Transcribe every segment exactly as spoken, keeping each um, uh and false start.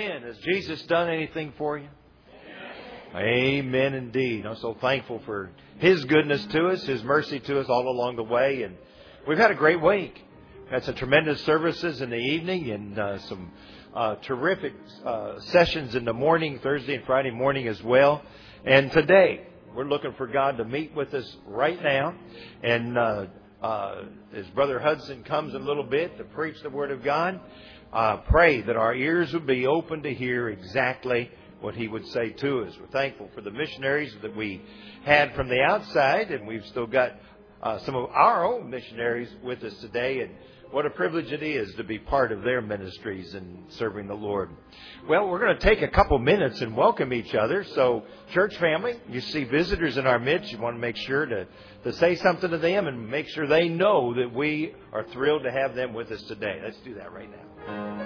Amen. Has Jesus done anything for you? Amen indeed. I'm so thankful for His goodness to us, His mercy to us all along the way. And we've had a great week. Had some tremendous services in the evening and uh, some uh, terrific uh, sessions in the morning, Thursday and Friday morning as well. And today, we're looking for God to meet with us right now. And uh, uh, as Brother Hudson comes in a little bit to preach the Word of God, uh, pray that our ears would be open to hear exactly what He would say to us. We're thankful for the missionaries that we had from the outside, and we've still got uh, some of our own missionaries with us today. And what a privilege it is to be part of their ministries and serving the Lord. Well, we're going to take a couple minutes and welcome each other. So, church family, you see visitors in our midst. You want to make sure to, to say something to them and make sure they know that we are thrilled to have them with us today. Let's do that right now.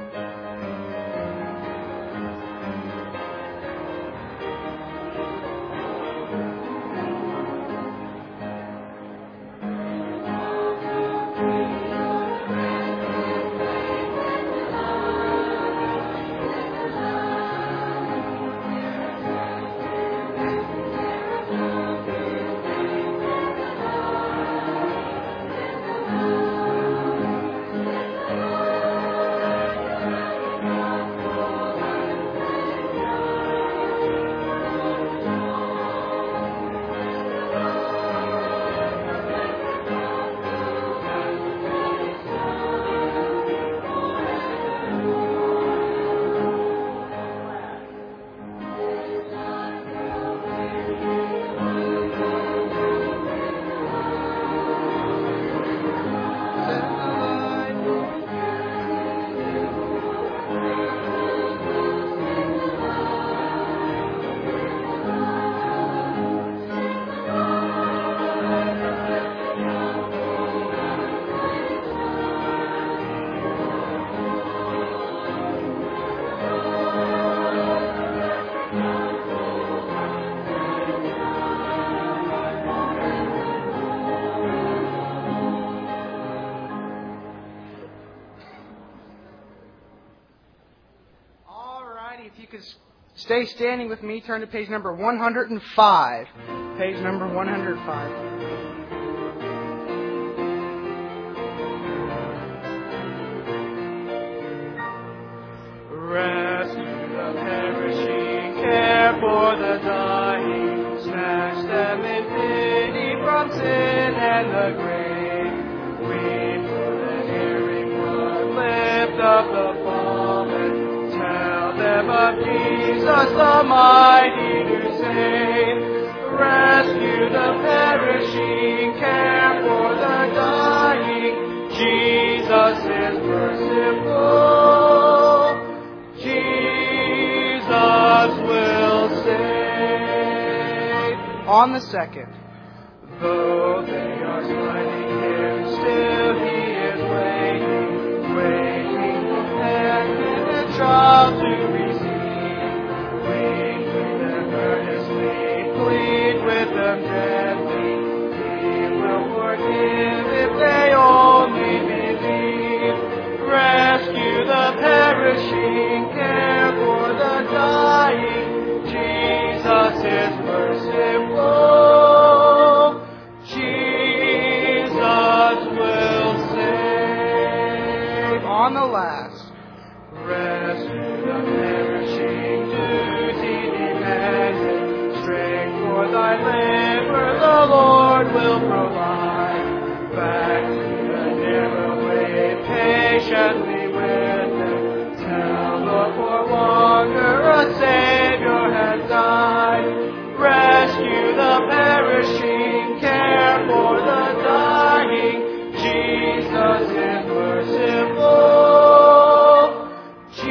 Stay standing with me. Turn to page number one hundred five. Page number one hundred five. Rescue the perishing, care for the dying, snatch them in pity from sin and the grave. Weep for the erring one, lift up the fallen. Tell them of Jesus, the mighty to save. Rescue the perishing, care for the dying. Jesus is merciful. Jesus will save. On the second. Though they are smiting Him, still He is waiting, waiting for heaven. Child to receive, plead with them earnestly, plead with them gently. He will forgive if they only believe. Rescue the perishing, care for the dying. Jesus is merciful. Jesus will save. On the last. Rescue the perishing, duty demanded. Strength for thy labor, the Lord will provide. Back to the narrow way, patiently with them. Tell the poor wanderer, a Savior has died. Rescue the perishing, care for the dying. Jesus is merciful.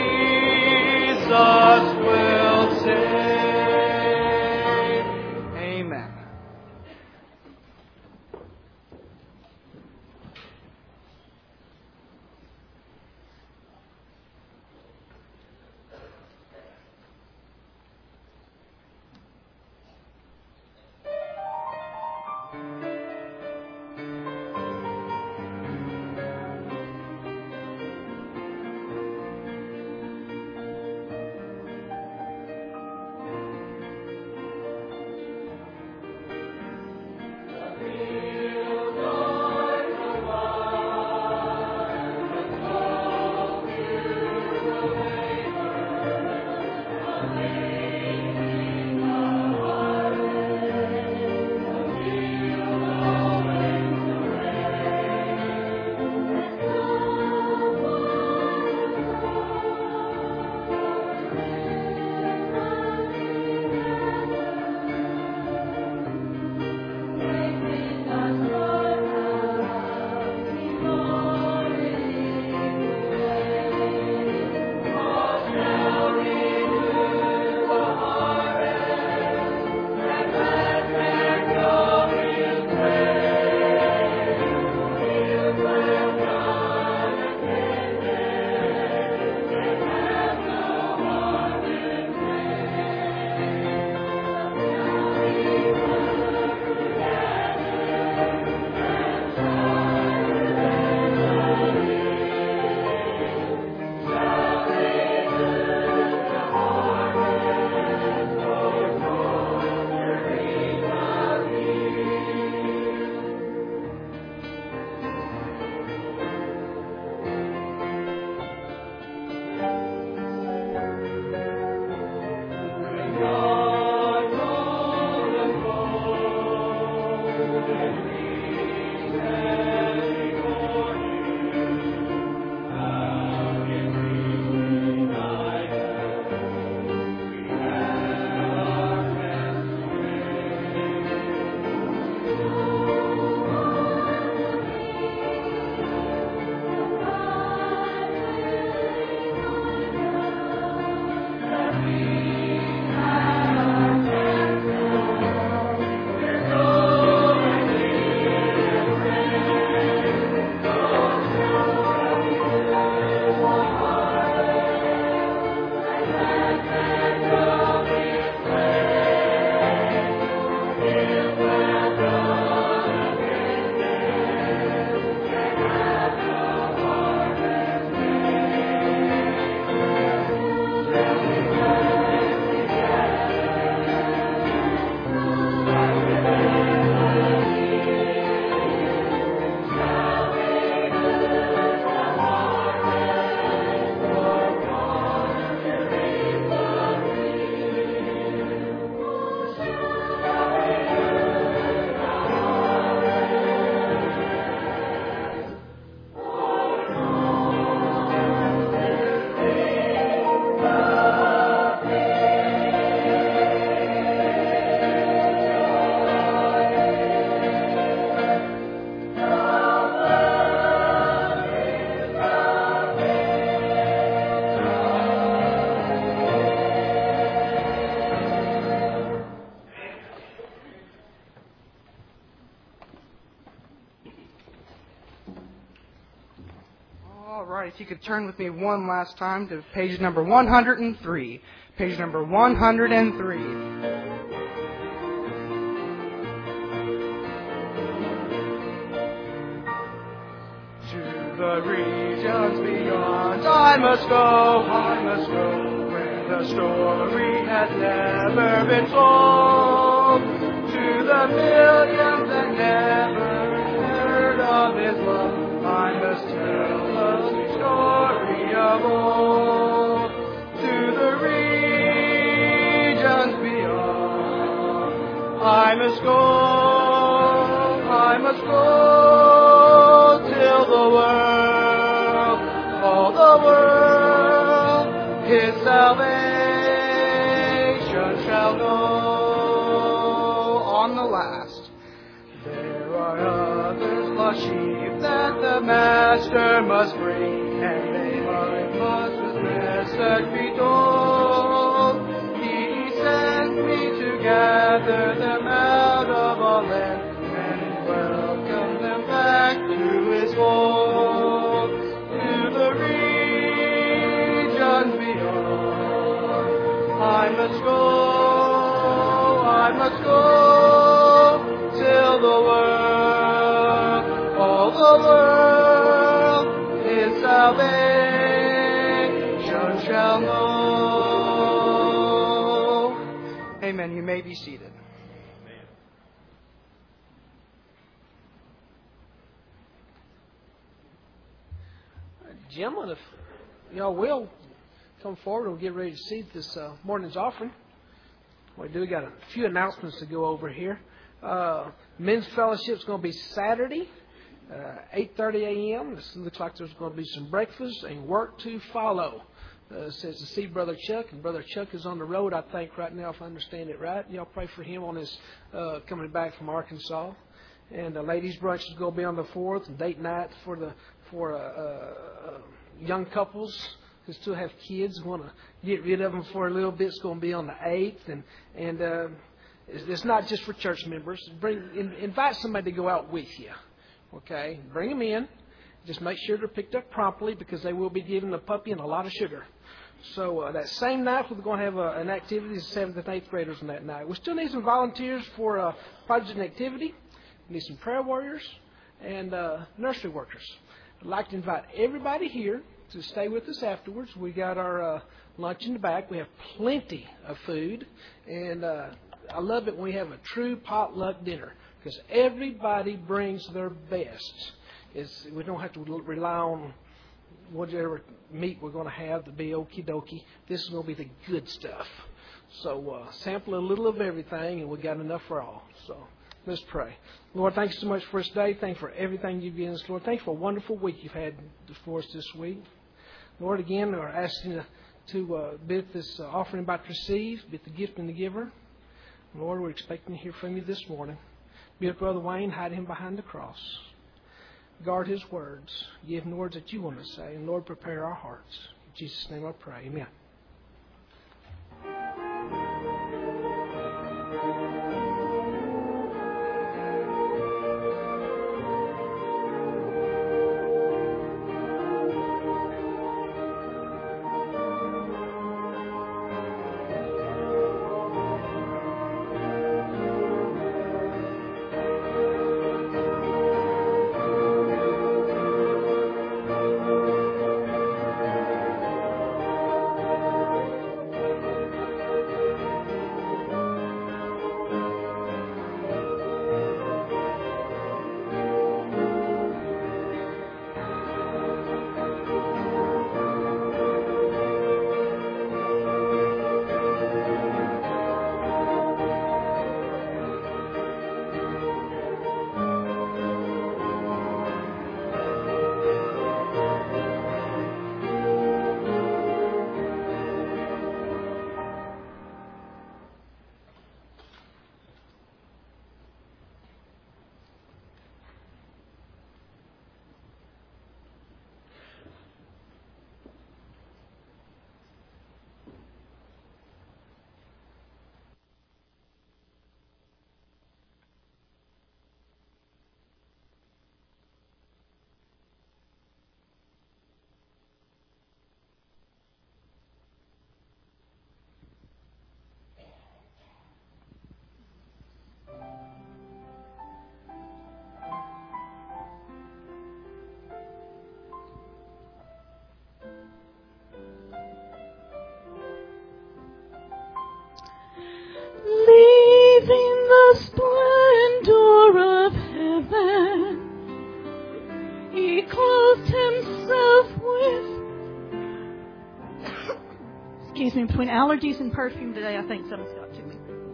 right, if you could turn with me one last time to page number one hundred three. Page number one hundred three. To the regions beyond I must go, I must go, where the story has never been told. To the millions that never heard of His love, I must tell the sweet story of old. To the regions beyond, I must go, I must go, till the world, all the world, His salvation shall know. On the last. There are others lost sheep that the Master must bring, and they must His message be told. He sends me to gather them out of all lands and welcome them back to His fold. To the regions beyond, I must go, I must go, till the world, all the world, His salvation shall know. Amen. You may be seated. Gentlemen, if y'all will, come forward and we'll get ready to see this uh, morning's offering. We do got a few announcements to go over here. Uh, men's fellowship is going to be Saturday, uh, eight thirty a.m. It looks like there's going to be some breakfast and work to follow. Uh, it says to see Brother Chuck, and Brother Chuck is on the road, I think, right now, if I understand it right. Y'all pray for him on his uh, coming back from Arkansas. And the ladies' brunch is going to be on the fourth, and date night for the for uh, uh, young couples who still have kids, want to get rid of them for a little bit. It's going to be on the eighth, and and uh, it's, it's not just for church members. Bring in, invite somebody to go out with you. Okay, bring them in. Just make sure they're picked up promptly, because they will be giving the puppy and a lot of sugar. So uh, that same night, we're going to have uh, an activity for seventh and eighth graders on that night. We still need some volunteers for uh, project and activity. We need some prayer warriors and uh, nursery workers. I'd like to invite everybody here to stay with us afterwards. We got our uh, lunch in the back. We have plenty of food, and uh, I love it when we have a true potluck dinner, because everybody brings their best. It's, we don't have to rely on whatever meat we're going to have to be okie dokie. This is going to be the good stuff. So uh, sample a little of everything, and we got enough for all. So let's pray. Lord, thanks so much for this day. Thanks for everything you've given us, Lord. Thanks for a wonderful week you've had for us this week. Lord, again, we're asking you to uh, be at this uh, offering about to receive, be at the gift and the giver. Lord, we're expecting to hear from you this morning. Be with Brother Wayne, hide him behind the cross. Guard his words. Give him the words that you want to say. And Lord, prepare our hearts. In Jesus' name I pray. Amen. clothed himself with... Excuse me, between allergies and perfume today, I think something's got to me.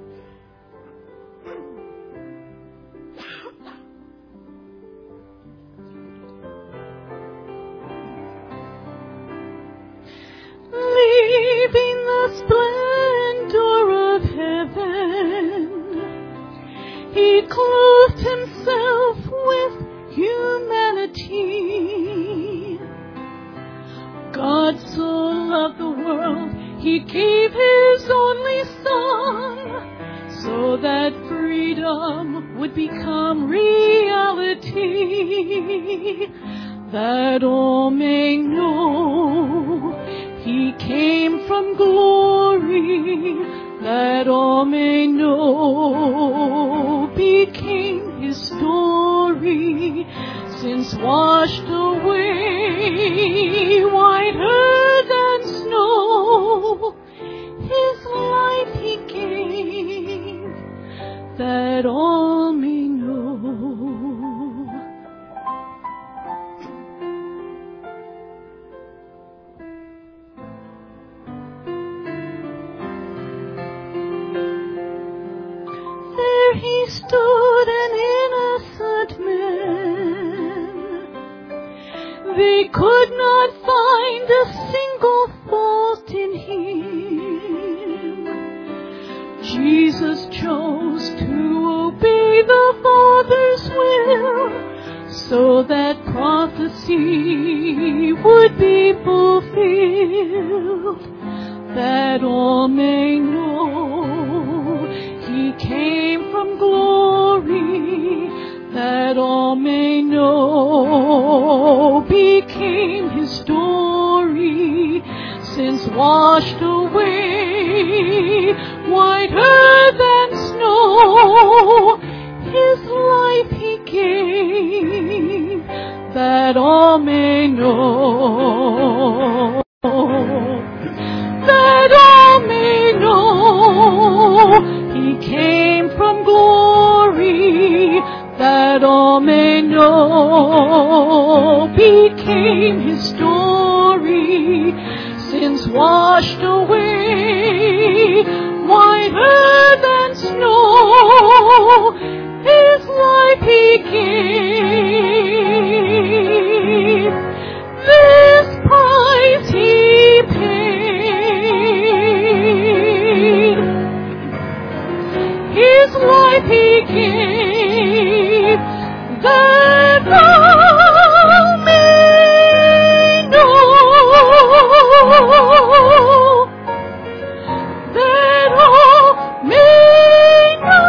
Leaving the splendor of heaven, he clothed himself with humanity. God so loved the world, he gave his only Son, so that freedom would become reality, that all may know he came from glory, that all may know became his story, since washed away whiter than snow, his life he gave, that all may know. There he stood, an innocent man. They could not find a single fault in him. Jesus chose to obey the Father's will, so that prophecy would be fulfilled, that all may know he came from glory, that all may know became his story, since washed away whiter than snow, his life he gave, that all may know, that all may know he came from glory, that all may know became his story, since washed away whiter than snow, his life he gave. This price he paid, his life he gave, that all may know, that all may know.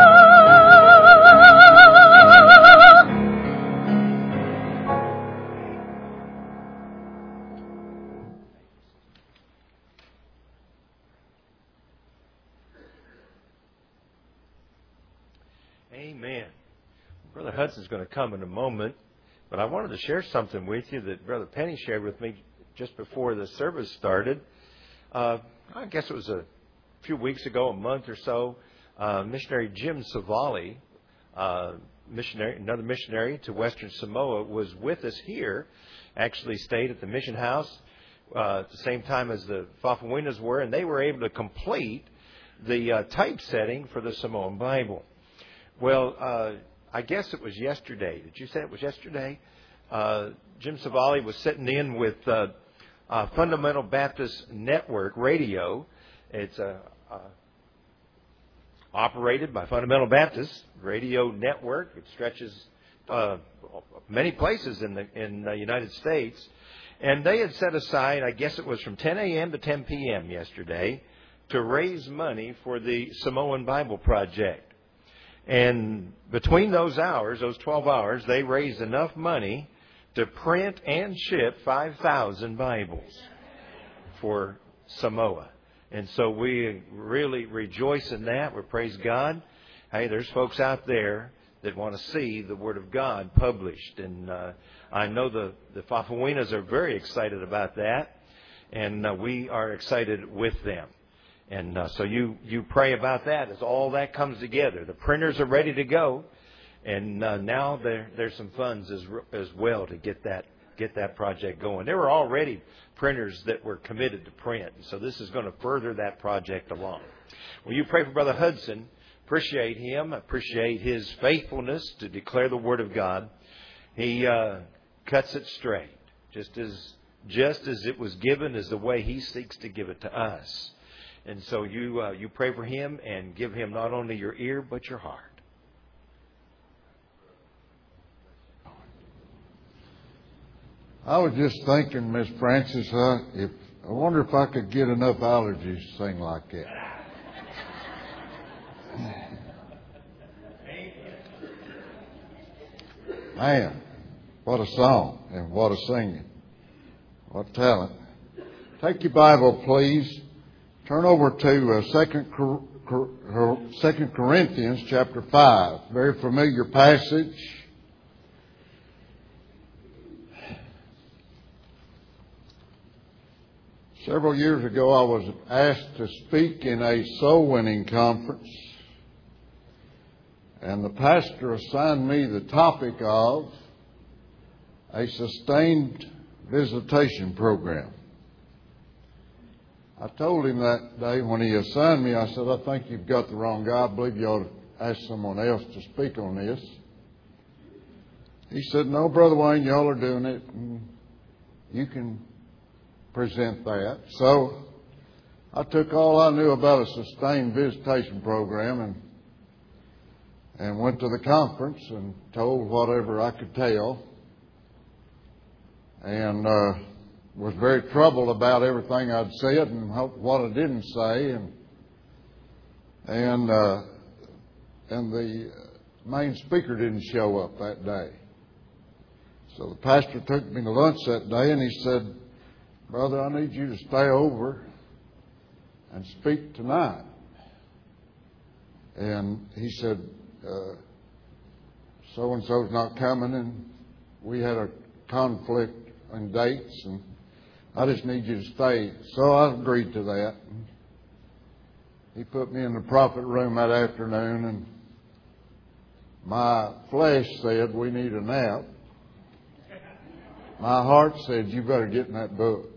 Amen. Brother Hudson's going to come in a moment, but I wanted to share something with you that Brother Penny shared with me just before the service started. Uh, I guess it was a few weeks ago, a month or so. Uh, missionary Jim Savali, uh, missionary, another missionary to Western Samoa, was with us here. Actually stayed at the mission house uh, at the same time as the Fafawinas were, and they were able to complete the uh, typesetting for the Samoan Bible. Well, uh, I guess it was yesterday. Did you say it was yesterday? Uh, Jim Savali was sitting in with uh, uh, Fundamental Baptist Network Radio. It's uh, uh, operated by Fundamental Baptist Radio Network. It stretches uh, many places in the in the United States. And they had set aside, I guess it was from ten a.m. to ten p.m. yesterday, to raise money for the Samoan Bible Project. And between those hours, those twelve hours, they raised enough money to print and ship five thousand Bibles for Samoa. And so we really rejoice in that. We praise God. Hey, there's folks out there that want to see the Word of God published. And uh, I know the, the Fafawinas are very excited about that. And uh, we are excited with them. And uh, so you, you pray about that as all that comes together. The printers are ready to go. And uh, now there there's some funds as as well to get that get that project going. There were already printers that were committed to print, so this is going to further that project along. Will you pray for Brother Hudson? Appreciate him. Appreciate his faithfulness to declare the Word of God. He uh, cuts it straight, just as just as it was given is the way he seeks to give it to us. And so you uh, you pray for him and give him not only your ear but your heart. I was just thinking, Miss Francis, uh, if I wonder if I could get enough allergies to sing like that. Man, what a song and what a singing. What talent. Take your Bible, please. Turn over to uh, Second Corinthians chapter five. Very familiar passage. Several years ago, I was asked to speak in a soul-winning conference. And the pastor assigned me the topic of a sustained visitation program. I told him that day when he assigned me, I said, I think you've got the wrong guy. I believe you ought to ask someone else to speak on this. He said, no, Brother Wayne, y'all are doing it. And you can present that. So I took all I knew about a sustained visitation program and and went to the conference and told whatever I could tell, and uh, was very troubled about everything I'd said and what I didn't say, and and uh, and the main speaker didn't show up that day. So the pastor took me to lunch that day, and he said, Brother, I need you to stay over and speak tonight. And he said, Uh, so-and-so's not coming, and we had a conflict in dates, and I just need you to stay. So I agreed to that. He put me in the prophet room that afternoon, and my flesh said, we need a nap. My heart said, you better get in that book.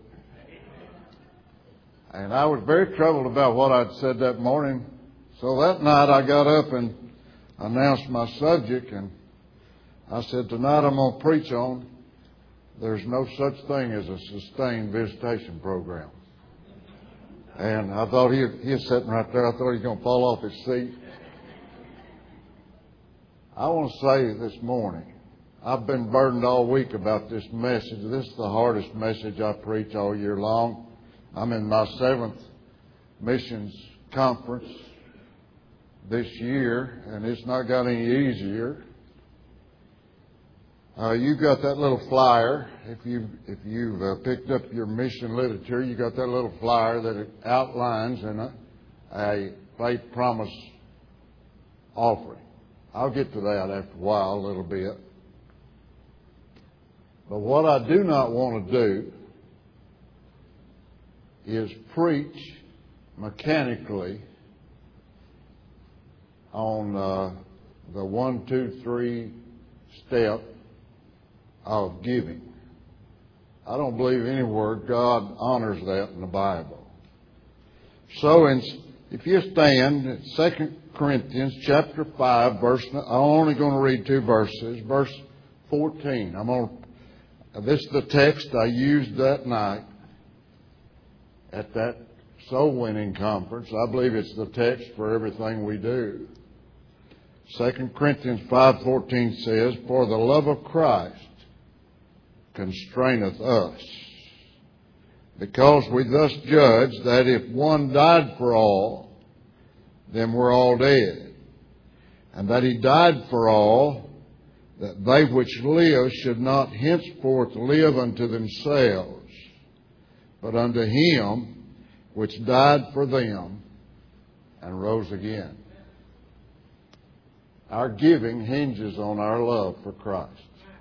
And I was very troubled about what I'd said that morning. So that night I got up and announced my subject, and I said, tonight I'm going to preach on there's no such thing as a sustained visitation program. And I thought he, he was sitting right there. I thought he was going to fall off his seat. I want to say this morning, I've been burdened all week about this message. This is the hardest message I preach all year long. I'm in my seventh missions conference this year, and it's not got any easier. Uh, you got that little flyer. If you if you've uh, picked up your mission literature, you got that little flyer that it outlines in a, a faith promise offering. I'll get to that after a while, a little bit. But what I do not want to do is preach mechanically on uh, the one, two, three step of giving. I don't believe anywhere God honors that in the Bible. So in, if you stand at Second Corinthians chapter five, verse, I'm only going to read two verses. Verse fourteen. I'm going to, this is the text I used that night at that soul winning conference. I believe it's the text for everything we do. Second Corinthians five fourteen says, for the love of Christ constraineth us, because we thus judge that if one died for all, then we're all dead. And that he died for all, that they which live should not henceforth live unto themselves, but unto him which died for them and rose again. Our giving hinges on our love for Christ.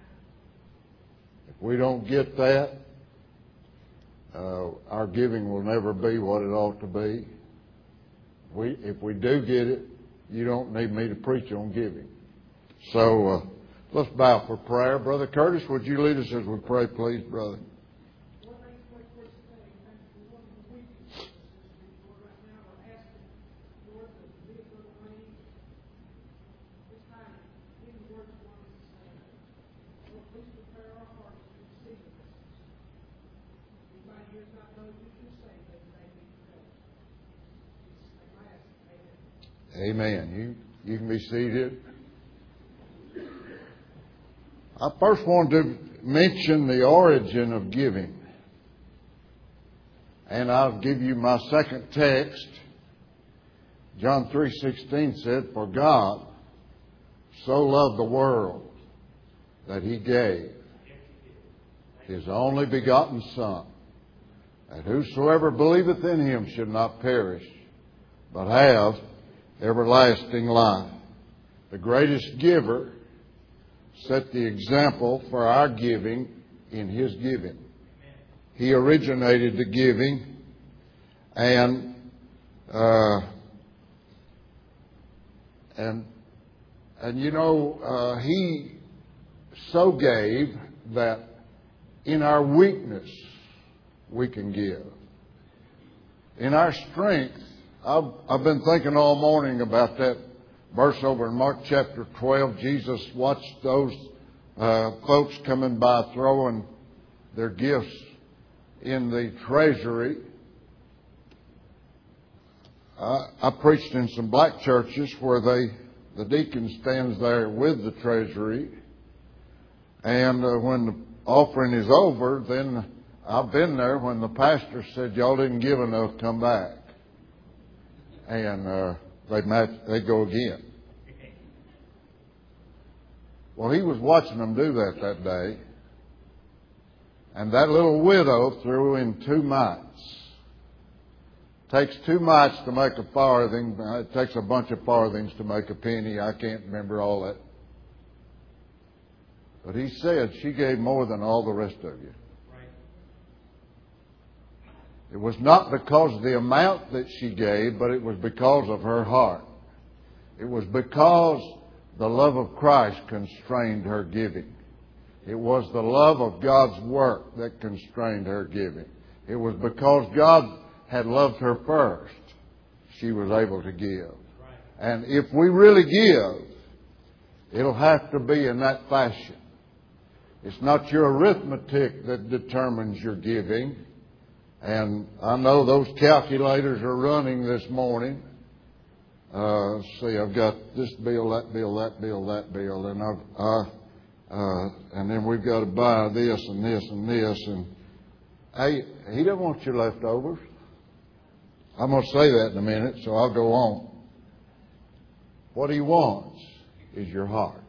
If we don't get that, uh, our giving will never be what it ought to be. We, if we do get it, you don't need me to preach on giving. So uh, Let's bow for prayer. Brother Curtis, would you lead us as we pray, please, brother? Amen. You, you can be seated. I first want to mention the origin of giving. And I'll give you my second text. John three sixteen said, "For God so loved the world that He gave His only begotten Son, that whosoever believeth in Him should not perish, but have everlasting life." The greatest giver set the example for our giving in His giving. He originated the giving, and uh, and and you know uh, He so gave that in our weakness we can give. In our strength, I've, I've been thinking all morning about that verse over in Mark chapter twelve. Jesus watched those uh, folks coming by throwing their gifts in the treasury. I, I preached in some black churches where they, the deacon stands there with the treasury, and uh, when the offering is over, then I've been there when the pastor said, "Y'all didn't give enough, come back." And uh, they match, they go again. Well, he was watching them do that that day. And that little widow threw in two mites. Takes two mites to make a farthing. It takes a bunch of farthings to make a penny. I can't remember all that. But he said she gave more than all the rest of you. It was not because of the amount that she gave, but it was because of her heart. It was because the love of Christ constrained her giving. It was the love of God's work that constrained her giving. It was because God had loved her first, she was able to give. And if we really give, it'll have to be in that fashion. It's not your arithmetic that determines your giving. And I know those calculators are running this morning. Uh, let's see, I've got this bill, that bill, that bill, that bill, and I've, uh, uh, and then we've got to buy this and this and this. And hey, He doesn't want your leftovers. I'm going to say that in a minute, so I'll go on. What He wants is your heart.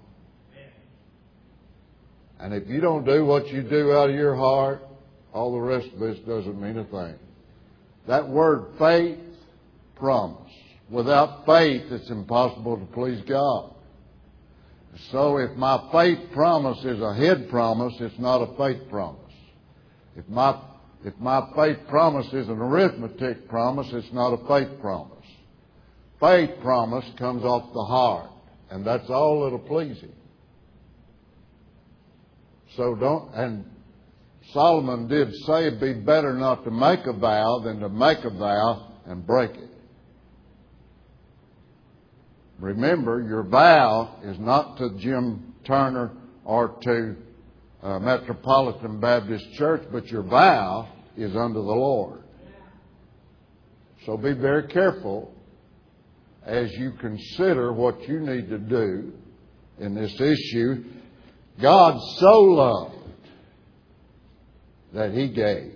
And if you don't do what you do out of your heart, all the rest of this doesn't mean a thing. That word faith, promise. Without faith, it's impossible to please God. So if my faith promise is a head promise, it's not a faith promise. If my, if my faith promise is an arithmetic promise, it's not a faith promise. Faith promise comes off the heart, and that's all that'll please Him. So don't, and Solomon did say it'd be better not to make a vow than to make a vow and break it. Remember, your vow is not to Jim Turner or to uh, Metropolitan Baptist Church, but your vow is unto the Lord. So be very careful as you consider what you need to do in this issue. God so loved that He gave.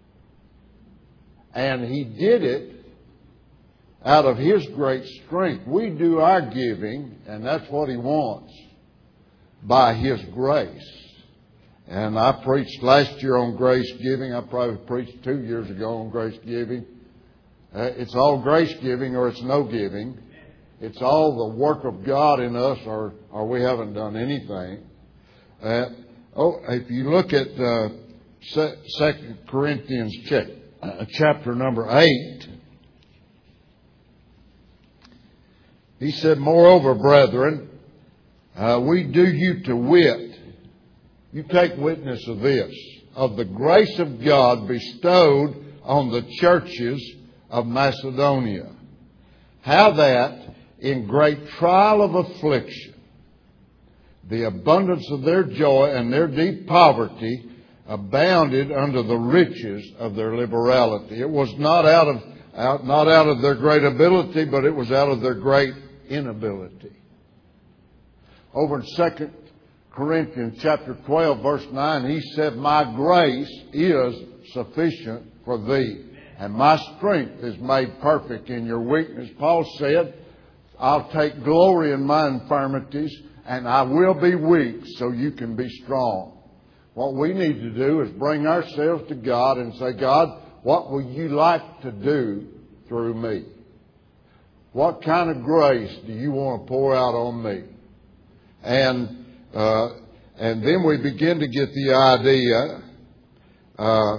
And He did it out of His great strength. We do our giving, and that's what He wants, by His grace. And I preached last year on grace giving. I probably preached two years ago on grace giving. Uh, it's all grace giving or it's no giving. It's all the work of God in us or, or we haven't done anything. Uh, oh, if you look at uh, Second Corinthians chapter number eight, he said, "Moreover, brethren, uh, we do you to wit, you take witness of this, of the grace of God bestowed on the churches of Macedonia, how that in great trial of affliction, the abundance of their joy and their deep poverty abounded under the riches of their liberality. It was not out of out, not out of their great ability, but it was out of their great inability. Over in Second Corinthians chapter twelve, verse nine, he said, "My grace is sufficient for thee, and my strength is made perfect in your weakness." Paul said, "I'll take glory in my infirmities, and I will be weak so you can be strong." What we need to do is bring ourselves to God and say, "God, what would you like to do through me? What kind of grace do you want to pour out on me?" And uh, and then we begin to get the idea. Uh,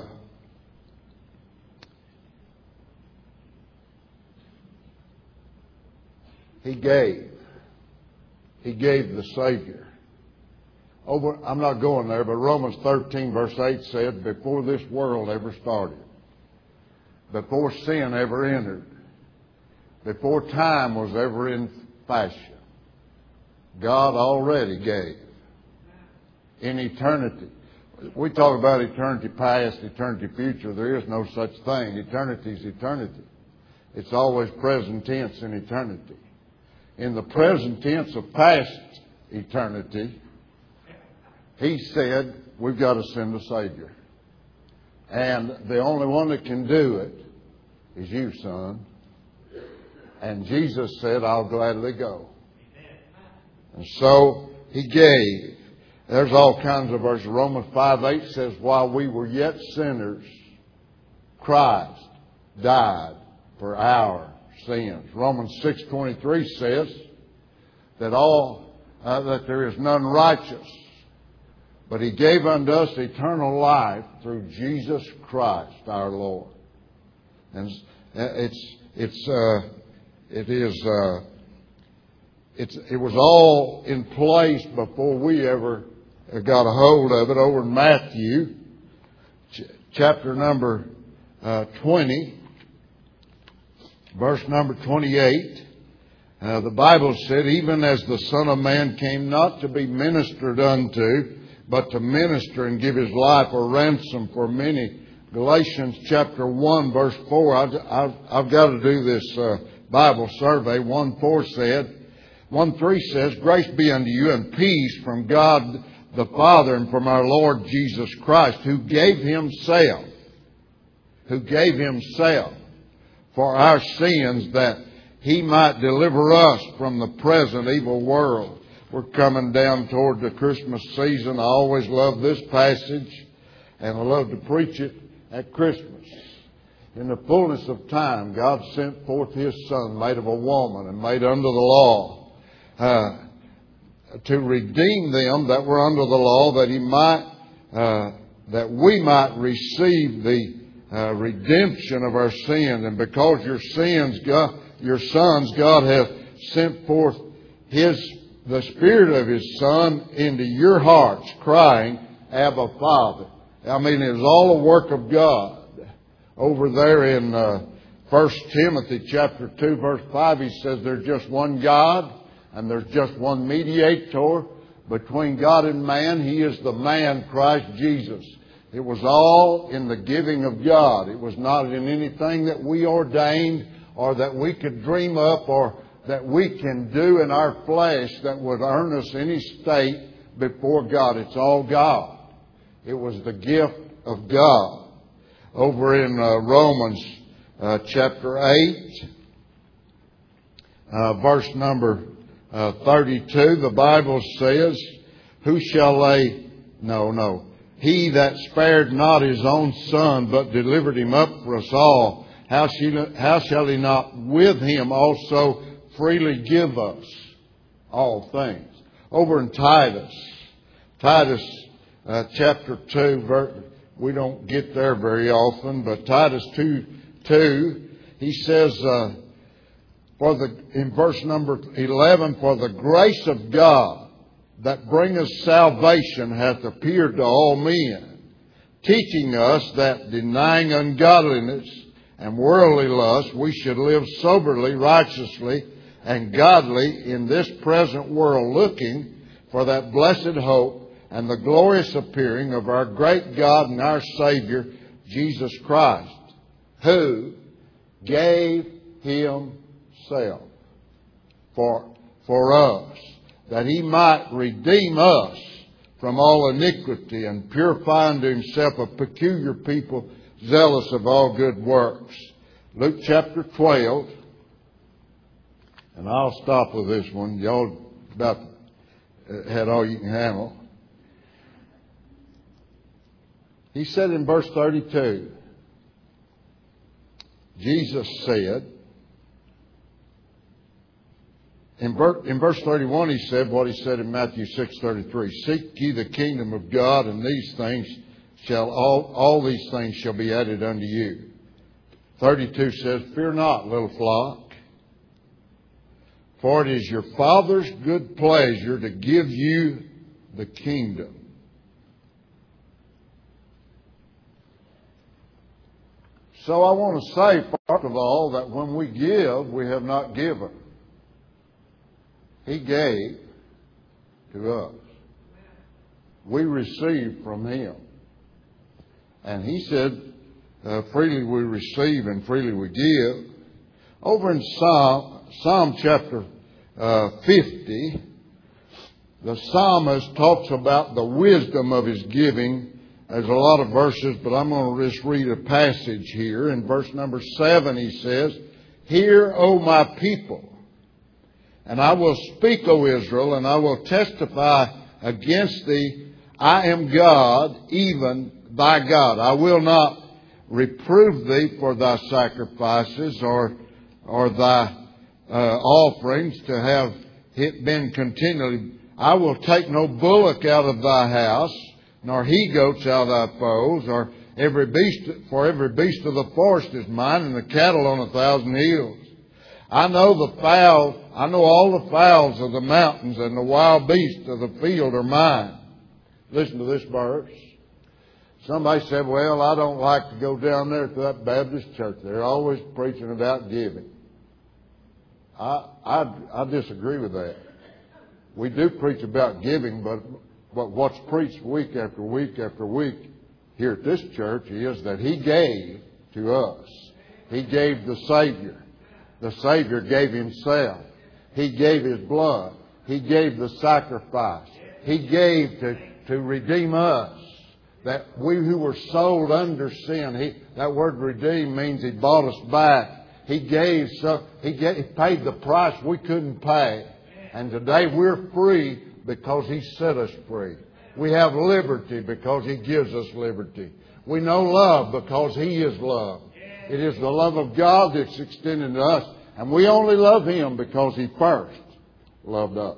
he gave. He gave the Savior. Over, I'm not going there, but Romans thirteen verse eight said, before this world ever started, before sin ever entered, before time was ever in fashion, God already gave. In eternity. We talk about eternity past, eternity future. There is no such thing. Eternity is eternity. It's always present tense in eternity. In the present tense of past eternity, He said, we've got to send a Savior. And the only one that can do it is you, son. And Jesus said, I'll gladly go. And so He gave. There's all kinds of verses. Romans five eight says, while we were yet sinners, Christ died for our sins. Romans six twenty-three says that all uh, that there is none righteous, but He gave unto us eternal life through Jesus Christ our Lord. And it's it's uh, it is uh, it's it was all in place before we ever got a hold of it. Over in Matthew, ch- chapter number uh, twenty, verse number twenty-eight. Uh, the Bible said, even as the Son of Man came not to be ministered unto, but to minister and give His life a ransom for many. Galatians chapter one, verse four. I've, I've, I've got to do this uh, Bible survey. one four said, one three says, grace be unto you and peace from God the Father and from our Lord Jesus Christ, who gave Himself, who gave Himself for our sins, that He might deliver us from the present evil world. We're coming down toward the Christmas season. I always love this passage, and I love to preach it at Christmas. In the fullness of time, God sent forth His Son, made of a woman and made under the law, uh, to redeem them that were under the law, that He might, uh, that we might receive the uh, redemption of our sins. And because your sins, God, your sons, God hath sent forth His the Spirit of His Son into your hearts, crying, Abba, Father. I mean, it was all a work of God. Over there in uh, First Timothy chapter two, verse five, he says there's just one God and there's just one mediator between God and man. He is the man, Christ Jesus. It was all in the giving of God. It was not in anything that we ordained or that we could dream up or that we can do in our flesh that would earn us any state before God. It's all God. It was the gift of God. Over in uh, Romans uh, chapter eight, uh, verse number uh, thirty-two, the Bible says, who shall lay, no, no, He that spared not His own Son, but delivered Him up for us all, how shall, how shall He not with Him also freely give us all things? Over in Titus, Titus uh, chapter two, verse, we don't get there very often, but Titus two, two, he says, uh, for the in verse number eleven, for the grace of God that bringeth salvation hath appeared to all men, teaching us that denying ungodliness and worldly lust, we should live soberly, righteously, and godly in this present world, looking for that blessed hope and the glorious appearing of our great God and our Savior, Jesus Christ, who gave Himself for, for us, that He might redeem us from all iniquity and purify unto Himself a peculiar people, zealous of all good works. Luke chapter twelve, and I'll stop with this one. Y'all about had all you can handle. He said in verse thirty-two, Jesus said, in, ver- in verse thirty-one he said what he said in Matthew six thirty-three, seek ye the kingdom of God, and these things shall all, all these things shall be added unto you. thirty-two says, fear not, little flock, for it is your Father's good pleasure to give you the kingdom. So I want to say, first of all, that when we give, we have not given. He gave to us. We received from Him. And He said, uh, freely we receive and freely we give. Over in Psalm, Psalm chapter uh, fifty, the psalmist talks about the wisdom of his giving. There's a lot of verses, but I'm going to just read a passage here. In verse number seven, he says, hear, O my people, and I will speak, O Israel, and I will testify against thee. I am God, even thy God. I will not reprove thee for thy sacrifices or or thy uh, offerings to have it been continually. I will take no bullock out of thy house, nor he goats out of thy folds, or every beast, for every beast of the forest is mine, and the cattle on a thousand hills. I know the fowl, I know all the fowls of the mountains, and the wild beasts of the field are mine. Listen to this verse. Somebody said, well, I don't like to go down there to that Baptist church. They're always preaching about giving. I, I, I disagree with that. We do preach about giving, but, but what's preached week after week after week here at this church is that He gave to us. He gave the Savior. The Savior gave Himself. He gave His blood. He gave the sacrifice. He gave to, to redeem us. That we who were sold under sin, he, that word redeem means He bought us back. He gave, so he, gave, he paid the price we couldn't pay. And today we're free because He set us free. We have liberty because He gives us liberty. We know love because He is love. It is the love of God that's extended to us. And we only love Him because He first loved us.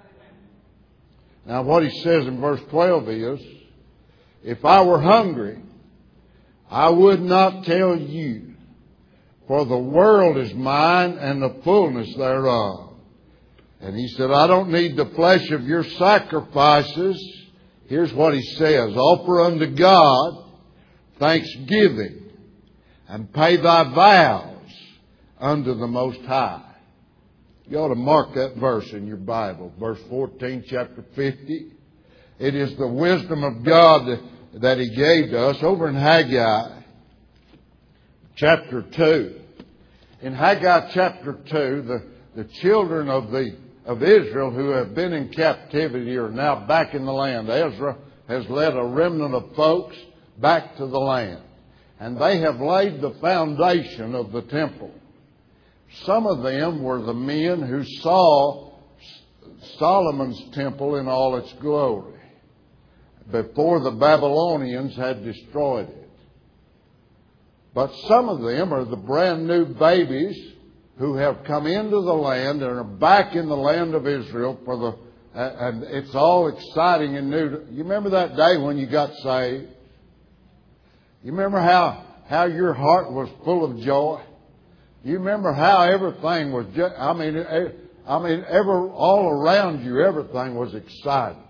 Now what He says in verse twelve is, if I were hungry, I would not tell you, for the world is mine and the fullness thereof. And He said, I don't need the flesh of your sacrifices. Here's what He says, offer unto God thanksgiving and pay thy vows unto the Most High. You ought to mark that verse in your Bible. Verse fourteen, chapter fifty. It is the wisdom of God that, that He gave to us. Over in Haggai chapter two. In Haggai chapter two, the, the children of the of Israel who have been in captivity are now back in the land. Ezra has led a remnant of folks back to the land. And they have laid the foundation of the temple. Some of them were the men who saw Solomon's temple in all its glory before the Babylonians had destroyed it. But some of them are the brand new babies who have come into the land and are back in the land of Israel for the, and it's all exciting and new. You remember that day when you got saved? You remember how, how your heart was full of joy? You remember how everything was just, I mean, I mean, ever, all around you, everything was exciting.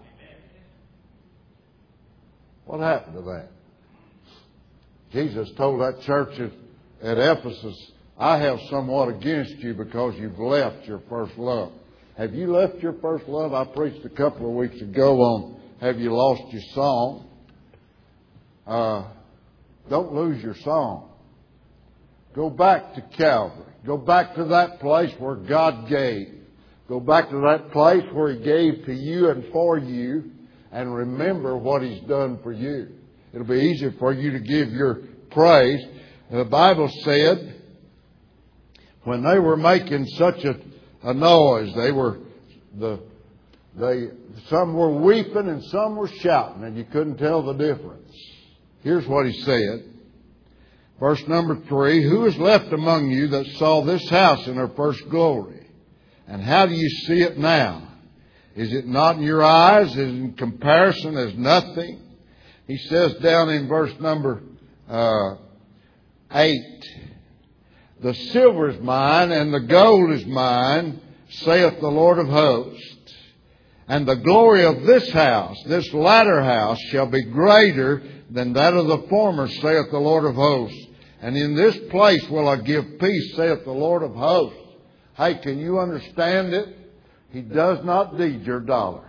What happened to that? Jesus told that church at, at Ephesus, I have somewhat against you because you've left your first love. Have you left your first love? I preached a couple of weeks ago on Have You Lost Your Song? Uh, don't lose your song. Go back to Calvary. Go back to that place where God gave. Go back to that place where He gave to you and for you, and remember what He's done for you. It'll be easier for you to give your praise. The Bible said when they were making such a, a noise, they were the they some were weeping and some were shouting, and you couldn't tell the difference. Here's what He said. Verse number three, who is left among you that saw this house in her first glory? And how do you see it now? Is it not in your eyes? Is it in comparison as nothing? He says down in verse number uh, eight, the silver is mine and the gold is mine, saith the Lord of hosts. And the glory of this house, this latter house, shall be greater than that of the former, saith the Lord of hosts. And in this place will I give peace, saith the Lord of hosts. Hey, can you understand it? He does not need your dollar.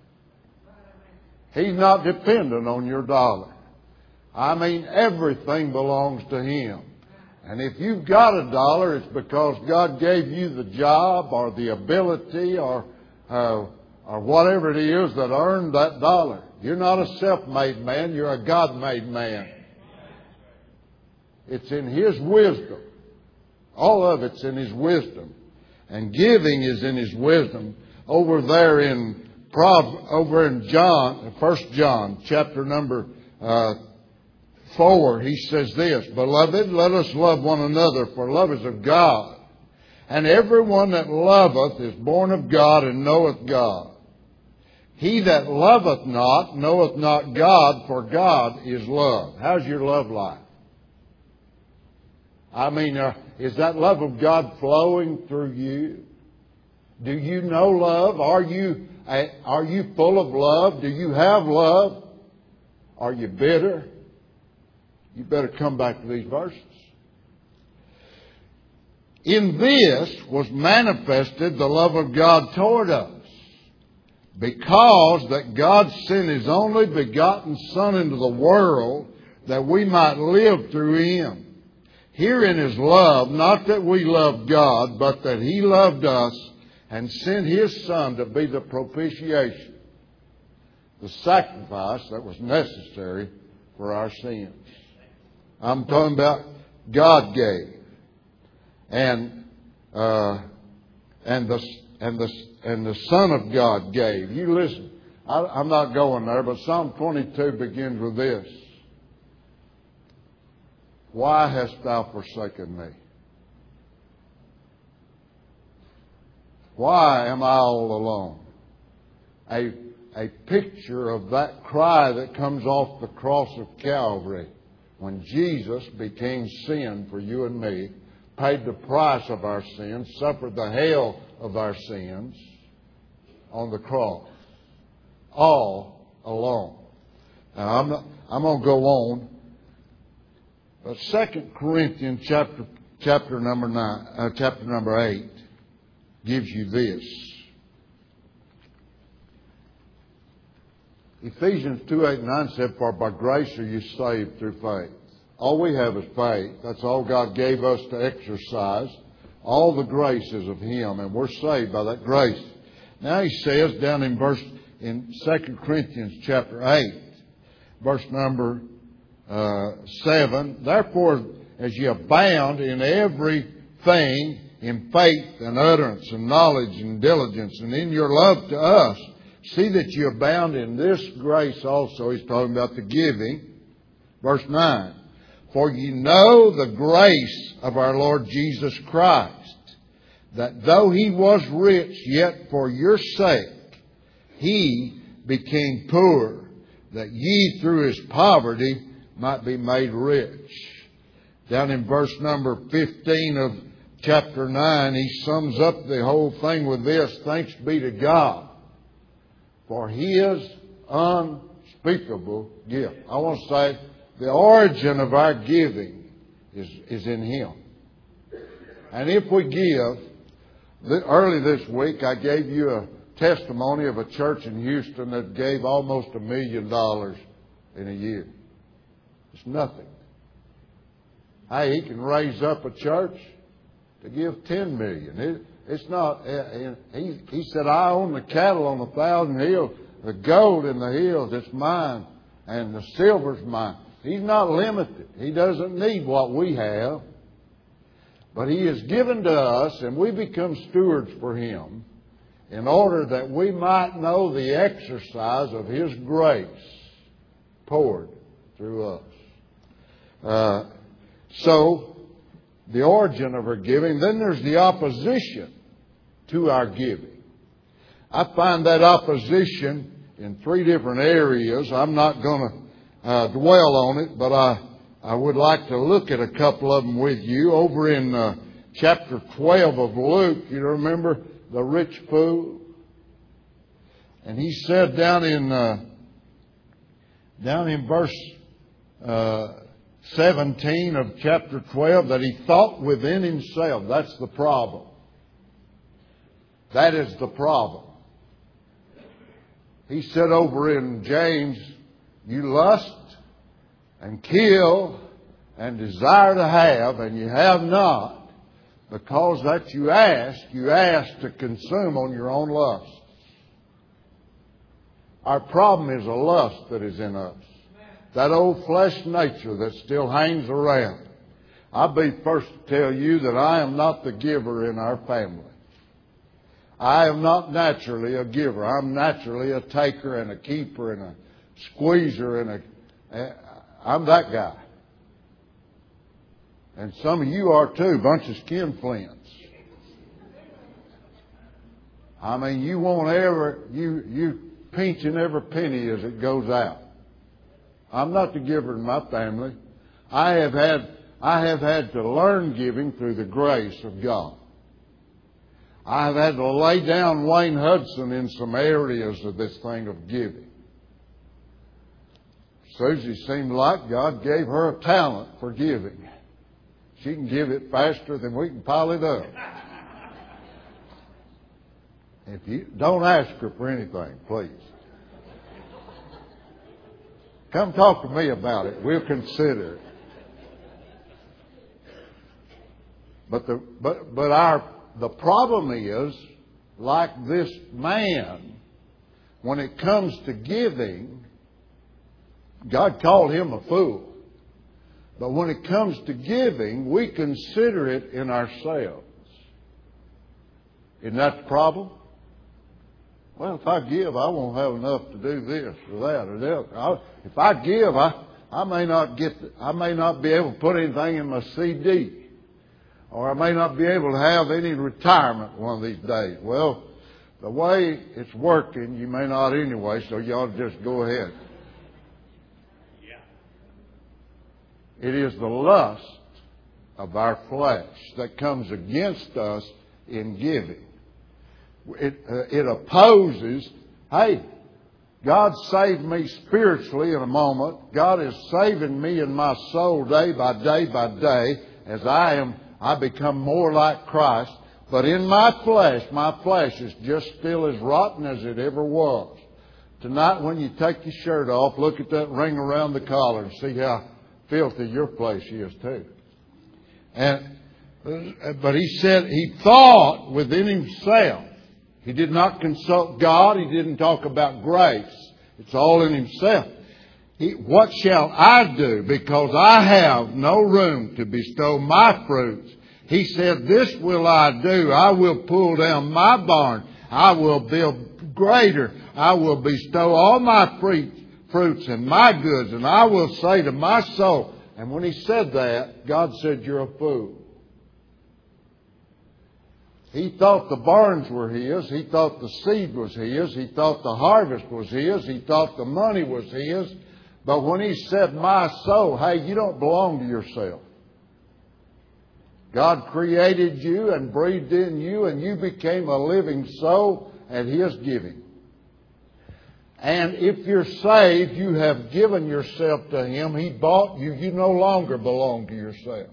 He's not dependent on your dollar. I mean, everything belongs to Him. And if you've got a dollar, it's because God gave you the job or the ability or uh, or whatever it is that earned that dollar. You're not a self-made man. You're a God-made man. It's in His wisdom. All of it's in His wisdom. And giving is in His wisdom. Over there in Prov, over in John, First John, chapter number uh, four, he says this, Beloved, let us love one another, for love is of God. And everyone that loveth is born of God and knoweth God. He that loveth not knoweth not God, for God is love. How's your love life? I mean, uh, is that love of God flowing through you? Do you know love? Are you uh, are you full of love? Do you have love? Are you bitter? You better come back to these verses. In this was manifested the love of God toward us, because that God sent His only begotten Son into the world that we might live through Him. Herein is love, not that we loved God, but that He loved us and sent His Son to be the propitiation, the sacrifice that was necessary for our sins. I'm talking about God gave, and uh, and the and the and the Son of God gave. You listen. I, I'm not going there, but Psalm twenty-two begins with this. Why hast thou forsaken me? Why am I all alone? A, a picture of that cry that comes off the cross of Calvary when Jesus became sin for you and me, paid the price of our sins, suffered the hell of our sins on the cross. All alone. Now, I'm, not, I'm going to go on. But Second Corinthians chapter chapter number nine, uh, chapter number eight, gives you this. Ephesians two eight and nine said, "For by grace are you saved through faith." All we have is faith. That's all God gave us to exercise. All the grace is of Him, and we're saved by that grace. Now He says down in verse in Second Corinthians chapter eight, verse number Uh, seven, therefore, as ye abound in everything, in faith and utterance and knowledge and diligence, and in your love to us, see that you abound in this grace also. He's talking about the giving. Verse nine, for ye know the grace of our Lord Jesus Christ, that though He was rich, yet for your sake He became poor, that ye through His poverty might be made rich. Down in verse number fifteen of chapter nine, he sums up the whole thing with this: thanks be to God for His unspeakable gift. I want to say the origin of our giving is, is in Him. And if we give, early this week I gave you a testimony of a church in Houston that gave almost a million dollars in a year. It's nothing. Hey, he can raise up a church to give ten million. It, it's not. He, he said, "I own the cattle on a thousand hills. The gold in the hills, it's mine, and the silver's mine." He's not limited. He doesn't need what we have, but He has given to us, and we become stewards for Him, in order that we might know the exercise of His grace poured through us. Uh, so, the origin of our giving. Then there's the opposition to our giving. I find that opposition in three different areas. I'm not going to uh, dwell on it, but I, I would like to look at a couple of them with you. Over in uh, chapter twelve of Luke, you remember the rich fool? And he said down in uh, down in verse uh, seventeen of chapter twelve that he thought within himself. That's the problem. That is the problem. He said over in James, "You lust and kill and desire to have, and you have not, because that you ask, you ask to consume on your own lust." Our problem is a lust that is in us. That old flesh nature that still hangs around. I'll be first to tell you that I am not the giver in our family. I am not naturally a giver. I'm naturally a taker and a keeper and a squeezer and a... I'm that guy. And some of you are too, bunch of skinflints. I mean, you won't ever, you, you pinching every penny as it goes out. I'm not the giver in my family. I have had, I have had to learn giving through the grace of God. I have had to lay down Wayne Hudson in some areas of this thing of giving. Susie seemed like God gave her a talent for giving. She can give it faster than we can pile it up. If you don't ask her for anything, please. Come talk to me about it. We'll consider it. But the but but our the problem is, like this man, when it comes to giving, God called him a fool. But when it comes to giving, we consider it in ourselves. Isn't that the problem? Well, if I give, I won't have enough to do this or that or that. If I give, I, I may not get, I may not be able to put anything in my C D. Or I may not be able to have any retirement one of these days. Well, the way it's working, you may not anyway, so you ought to just go ahead. It is the lust of our flesh that comes against us in giving. It, uh, it opposes, hey, God saved me spiritually in a moment. God is saving me in my soul day by day by day as I am, I become more like Christ. But in my flesh, my flesh is just still as rotten as it ever was. Tonight when you take your shirt off, look at that ring around the collar and see how filthy your flesh is too. And but he said he thought within himself. He did not consult God. He didn't talk about grace. It's all in himself. He, what shall I do? Because I have no room to bestow my fruits. He said, this will I do. I will pull down my barn. I will build greater. I will bestow all my fruit, fruits and my goods. And I will say to my soul. And when he said that, God said, you're a fool. He thought the barns were his. He thought the seed was his. He thought the harvest was his. He thought the money was his. But when he said, my soul, hey, you don't belong to yourself. God created you and breathed in you, and you became a living soul at His giving. And if you're saved, you have given yourself to Him. He bought you. You no longer belong to yourself.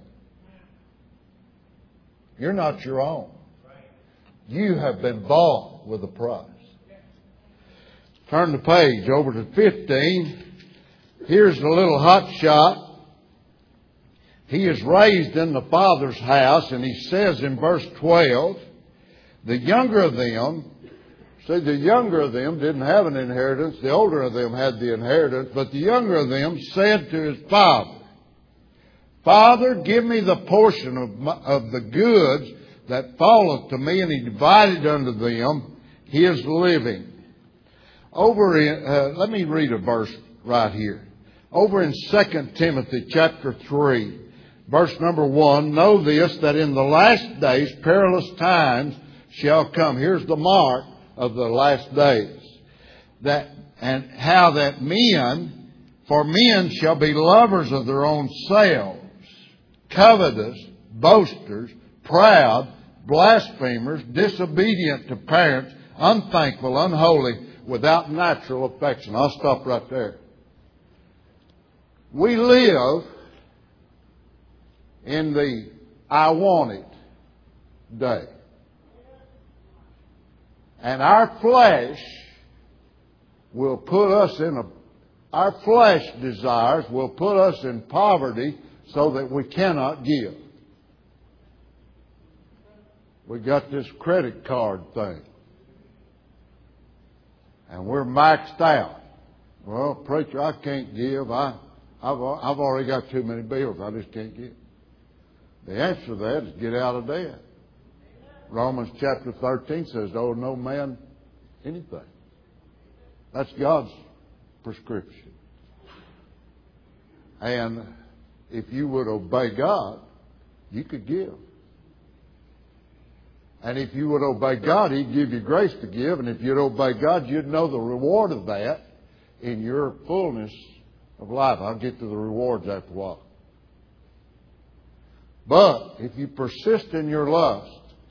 You're not your own. You have been bought with a price. Turn the page over to fifteen. Here's a little hot shot. He is raised in the Father's house, and he says in verse twelve, the younger of them, see, the younger of them didn't have an inheritance. The older of them had the inheritance. But the younger of them said to his father, Father, give me the portion of, my, of the goods that falleth to me. And he divided unto them his living. Over in, uh, let me read a verse right here. Over in Second Timothy chapter three, verse number one, know this, that in the last days perilous times shall come. Here's the mark of the last days. That and how that men, for men shall be lovers of their own selves, covetous, boasters, proud, blasphemers, disobedient to parents, unthankful, unholy, without natural affection. I'll stop right there. We live in the I want it day. And our flesh will put us in a, our flesh desires will put us in poverty so that we cannot give. We got this credit card thing. And we're maxed out. Well, preacher, I can't give. I, I've, I've already got too many bills. I just can't give. The answer to that is get out of debt. Romans chapter thirteen says, owe no man anything. That's God's prescription. And if you would obey God, you could give. And if you would obey God, He'd give you grace to give. And if you'd obey God, you'd know the reward of that in your fullness of life. I'll get to the rewards after a while. But if you persist in your lust,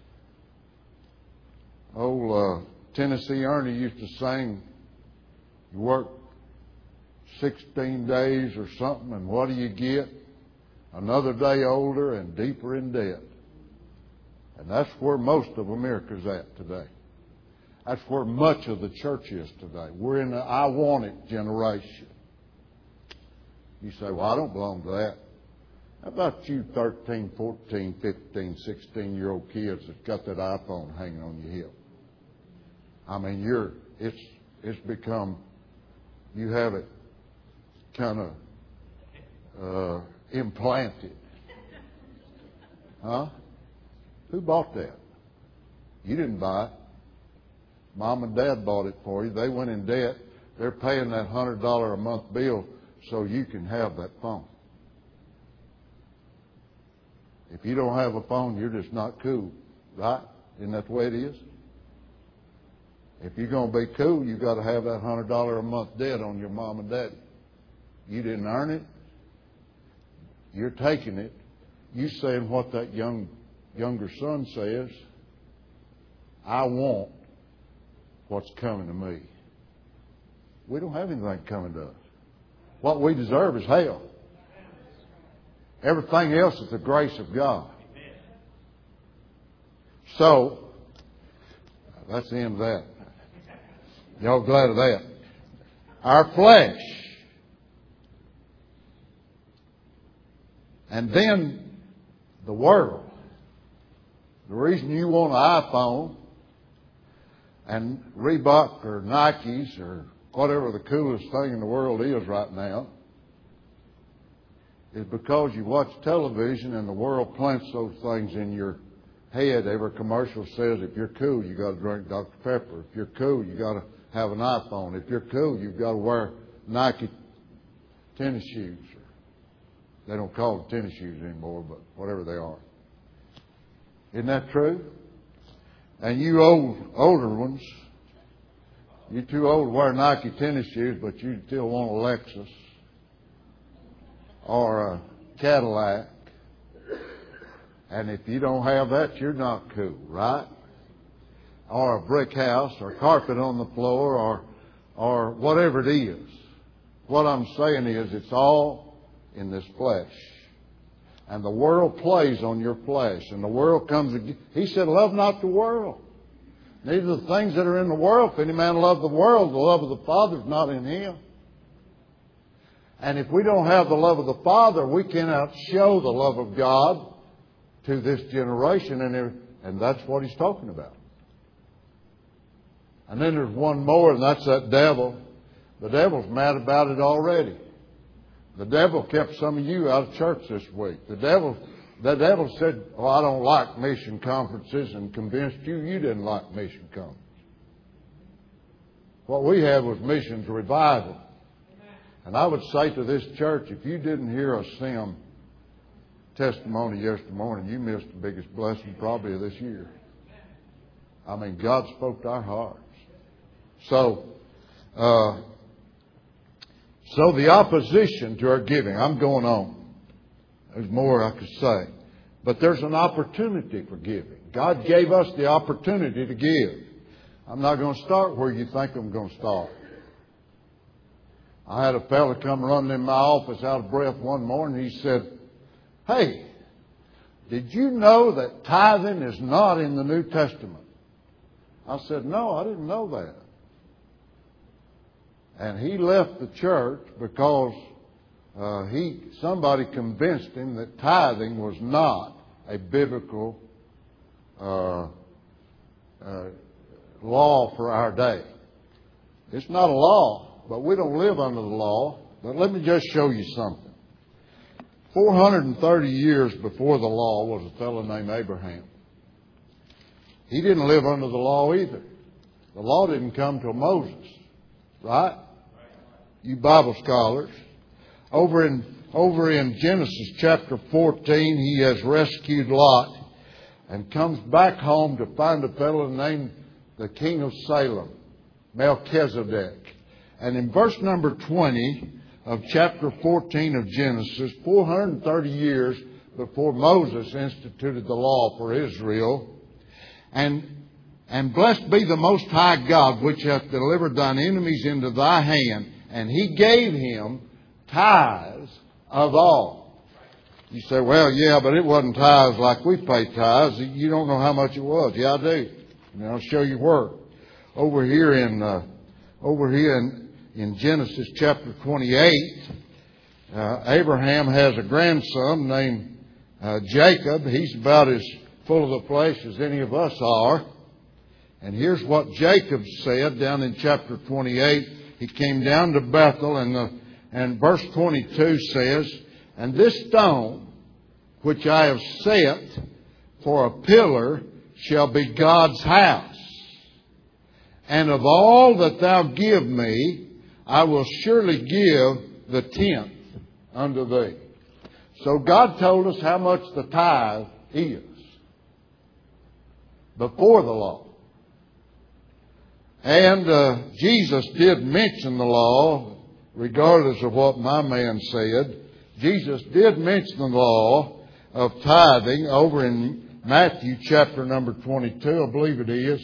old uh, Tennessee Ernie used to sing, you work sixteen days or something, and what do you get? Another day older and deeper in debt. And that's where most of America's at today. That's where much of the church is today. We're in the I want it generation. You say, well, I don't belong to that. How about you thirteen, fourteen, fifteen, sixteen-year-old kids that got that iPhone hanging on your hip? I mean, you're it's it's become, you have it kind of uh, implanted. Huh? Who bought that? You didn't buy it. Mom and Dad bought it for you. They went in debt. They're paying that one hundred dollars a month bill so you can have that phone. If you don't have a phone, you're just not cool. Right? Isn't that the way it is? If you're going to be cool, you've got to have that one hundred dollars a month debt on your mom and daddy. You didn't earn it. You're taking it. You saying what that young younger son says, I want what's coming to me. We don't have anything coming to us. What we deserve is hell. Everything else is the grace of God. So, that's the end of that. Y'all glad of that? Our flesh. And then the world. The reason you want an iPhone and Reebok or Nikes or whatever the coolest thing in the world is right now is because you watch television and the world plants those things in your head. Every commercial says if you're cool, you got to drink Doctor Pepper. If you're cool, you got to have an iPhone. If you're cool, you've got to wear Nike tennis shoes. They don't call them tennis shoes anymore, but whatever they are. Isn't that true? And you old, older ones, you're too old to wear Nike tennis shoes, but you still want a Lexus or a Cadillac. And if you don't have that, you're not cool, right? Or a brick house, or carpet on the floor, or or whatever it is. What I'm saying is it's all in this flesh. And the world plays on your flesh. And the world comes again. He said, love not the world. Neither the things that are in the world. If any man love the world, the love of the Father is not in him. And if we don't have the love of the Father, we cannot show the love of God to this generation. And, and that's what he's talking about. And then there's one more, and that's that devil. The devil's mad about it already. The devil kept some of you out of church this week. The devil, the devil said, oh, I don't like mission conferences, and convinced you you didn't like mission conferences. What we had was missions revival. And I would say to this church, if you didn't hear a Sim testimony yesterday morning, you missed the biggest blessing probably of this year. I mean, God spoke to our hearts. So, uh, so the opposition to our giving, I'm going on. There's more I could say. But there's an opportunity for giving. God gave us the opportunity to give. I'm not going to start where you think I'm going to start. I had a fella come running in my office out of breath one morning. He said, hey, did you know that tithing is not in the New Testament? I said, no, I didn't know that. And he left the church because uh, he somebody convinced him that tithing was not a biblical uh, uh, law for our day. It's not a law, but we don't live under the law. But let me just show you something. four hundred thirty years before the law was a fellow named Abraham. He didn't live under the law either. The law didn't come till Moses. Right? You Bible scholars. Over in over in Genesis chapter fourteen, he has rescued Lot and comes back home to find a fellow named the king of Salem, Melchizedek. And in verse number twenty of chapter fourteen of Genesis, four hundred thirty years before Moses instituted the law for Israel, and And blessed be the Most High God, which hath delivered thine enemies into thy hand. And he gave him tithes of all. You say, well, yeah, but it wasn't tithes like we pay tithes. You don't know how much it was. Yeah, I do. And I'll show you where. Over here in uh, over here in, in Genesis chapter twenty-eight, uh, Abraham has a grandson named uh, Jacob. He's about as full of the flesh as any of us are. And here's what Jacob said down in chapter twenty-eight. He came down to Bethel, and the, and verse twenty-two says, and this stone which I have set for a pillar shall be God's house. And of all that thou give me, I will surely give the tenth unto thee. So God told us how much the tithe is before the law. And uh, Jesus did mention the law, regardless of what my man said. Jesus did mention the law of tithing over in Matthew chapter number twenty-two, I believe it is.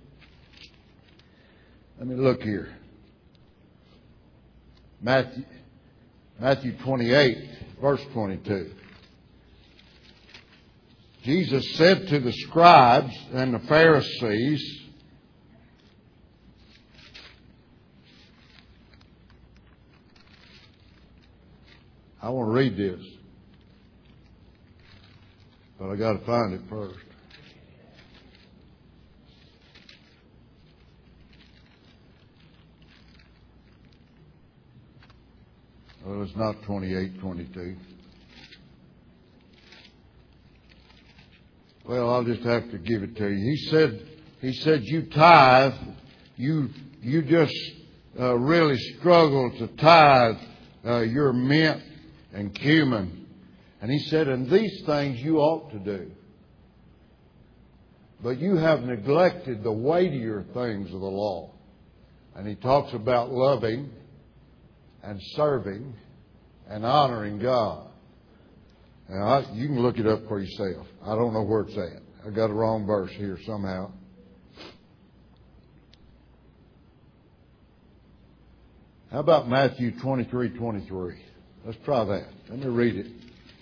Let me look here. Matthew, Matthew twenty-eight, verse twenty-two. Jesus said to the scribes and the Pharisees, I want to read this, but I got to find it first. Well, it's not twenty-eight, twenty-two. Well, I'll just have to give it to you. He said, he said, you tithe, you you just uh, really struggle to tithe uh, your mint and cumin. And he said, and these things you ought to do. But you have neglected the weightier things of the law. And he talks about loving and serving and honoring God. Now, I, you can look it up for yourself. I don't know where it's at. I got a wrong verse here somehow. How about Matthew twenty-three twenty-three? Let's try that. Let me read it.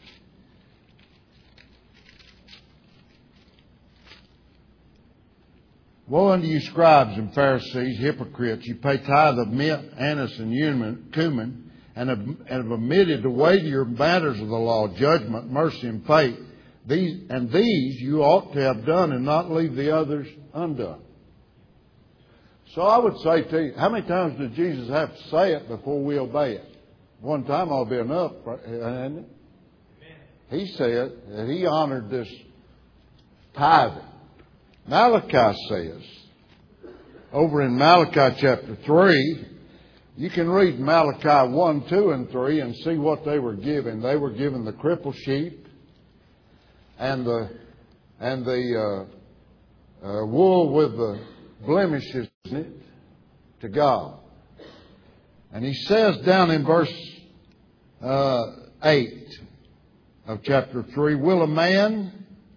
Woe unto you, scribes and Pharisees, hypocrites! You pay tithe of mint, anise, and cumin, and have, and have omitted the weightier matters of the law, judgment, mercy, and faith. These and these you ought to have done, and not leave the others undone. So I would say to you, how many times did Jesus have to say it before we obey it? One time ought to be enough, hasn't it? He said that he honored this tithing. Malachi says, over in Malachi chapter three, you can read Malachi one, two, and three and see what they were given. They were given the crippled sheep and the and the uh, uh, wool with the blemishes in it to God. And he says down in verse uh, eight of chapter three, will a man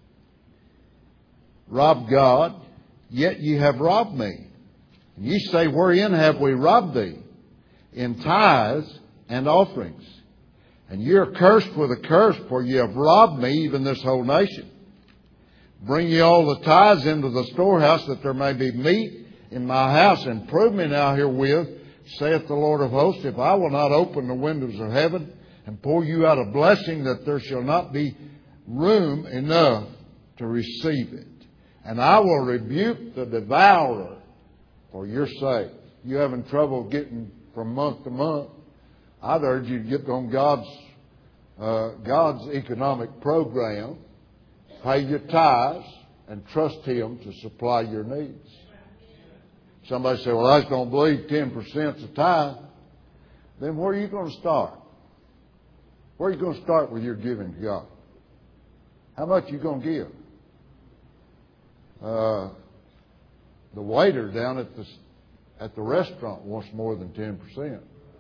rob God? Yet ye have robbed me. And ye say, wherein have we robbed thee? In tithes and offerings. And ye are cursed with a curse, for ye have robbed me, even this whole nation. Bring ye all the tithes into the storehouse, that there may be meat in my house. And prove me now herewith, saith the Lord of hosts, if I will not open the windows of heaven and pour you out a blessing, that there shall not be room enough to receive it. And I will rebuke the devourer for your sake. You having trouble getting from month to month? I'd urge you to get on God's uh, God's economic program, pay your tithes, and trust Him to supply your needs. Somebody say, well, I just don't believe ten percent is a tithe. Then where are you going to start? Where are you going to start with your giving to God? How much are you going to give? Uh, the waiter down at the at the restaurant wants more than ten percent.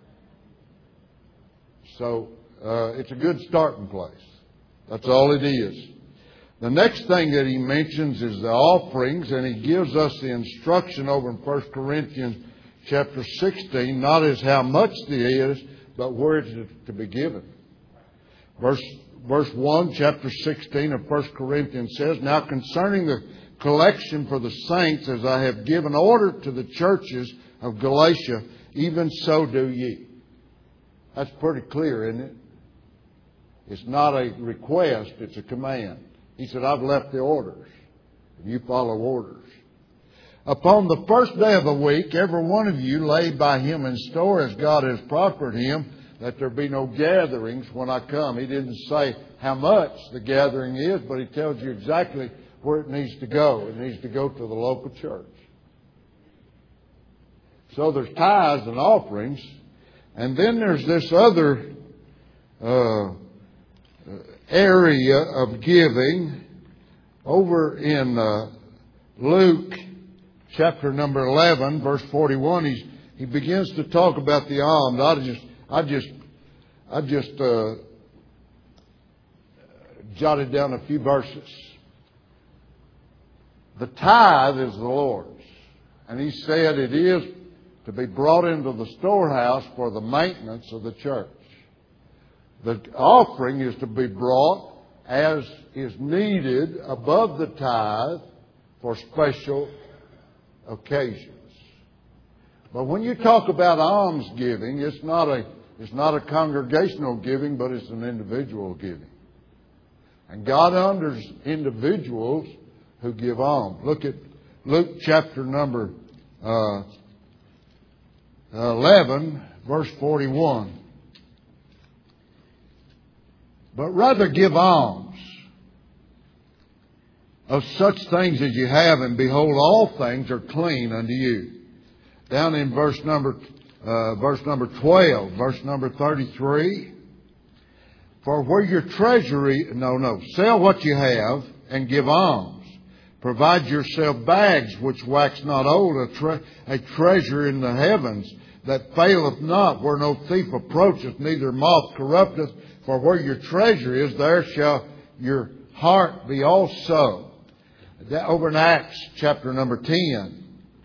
So uh, it's a good starting place. That's all it is. The next thing that he mentions is the offerings, and he gives us the instruction over in First Corinthians chapter sixteen, not as how much there is, but where it's to be given. Verse verse one, chapter sixteen of First Corinthians says, now concerning the collection for the saints, as I have given order to the churches of Galatia, even so do ye. That's pretty clear, isn't it? It's not a request, it's a command. He said, I've left the orders, and you follow orders. Upon the first day of the week, every one of you lay by him in store as God has prospered him, that there be no gatherings when I come. He didn't say how much the gathering is, but he tells you exactly where it needs to go. It needs to go to the local church. So there's tithes and offerings. And then there's this other uh, area of giving over in uh, Luke chapter number eleven, verse forty-one. He's, he begins to talk about the alms. I just, I just, I just uh, jotted down a few verses. The tithe is the Lord's. And he said it is to be brought into the storehouse for the maintenance of the church. The offering is to be brought as is needed above the tithe for special occasions. But when you talk about alms giving, it's not a, it's not a congregational giving, but it's an individual giving. And God honors individuals who give alms. Look at Luke chapter number uh, eleven, verse forty-one. But rather give alms of such things as you have, and behold, all things are clean unto you. Down in verse number uh, verse number twelve, verse number thirty-three. For where your treasury, no, no, sell what you have and give alms. Provide yourself bags which wax not old, a, tre- a treasure in the heavens, that faileth not, where no thief approacheth, neither moth corrupteth. For where your treasure is, there shall your heart be also. That, over in Acts chapter number ten,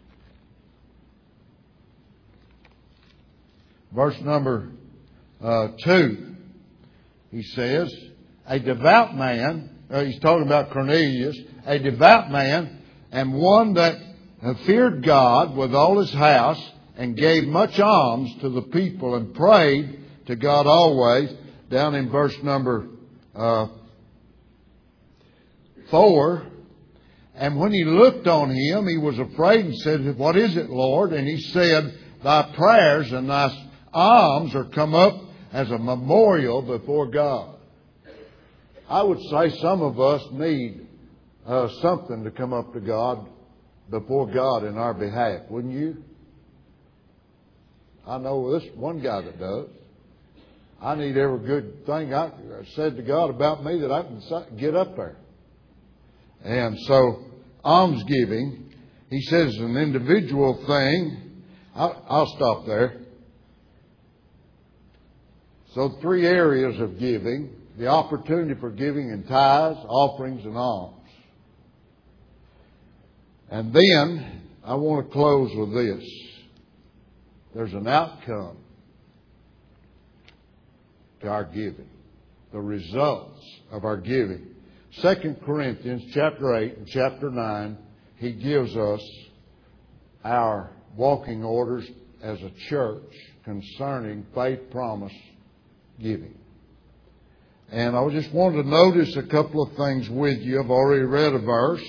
verse number uh, two, he says, a devout man, uh, he's talking about Cornelius, a devout man, and one that feared God with all his house, and gave much alms to the people, and prayed to God always. Down in verse number uh, four. And when he looked on him, he was afraid and said, what is it, Lord? And he said, thy prayers and thy alms are come up as a memorial before God. I would say some of us need uh, something to come up to God, before God in our behalf, wouldn't you? I know this one guy that does. I need every good thing I said to God about me that I can get up there. And so, almsgiving, he says, an individual thing. I'll, I'll stop there. So, three areas of giving: the opportunity for giving in tithes, offerings, and alms. And then I want to close with this. There's an outcome to our giving, the results of our giving. Second Corinthians chapter eight and chapter nine, he gives us our walking orders as a church concerning faith promise giving. And I just wanted to notice a couple of things with you. I've already read a verse.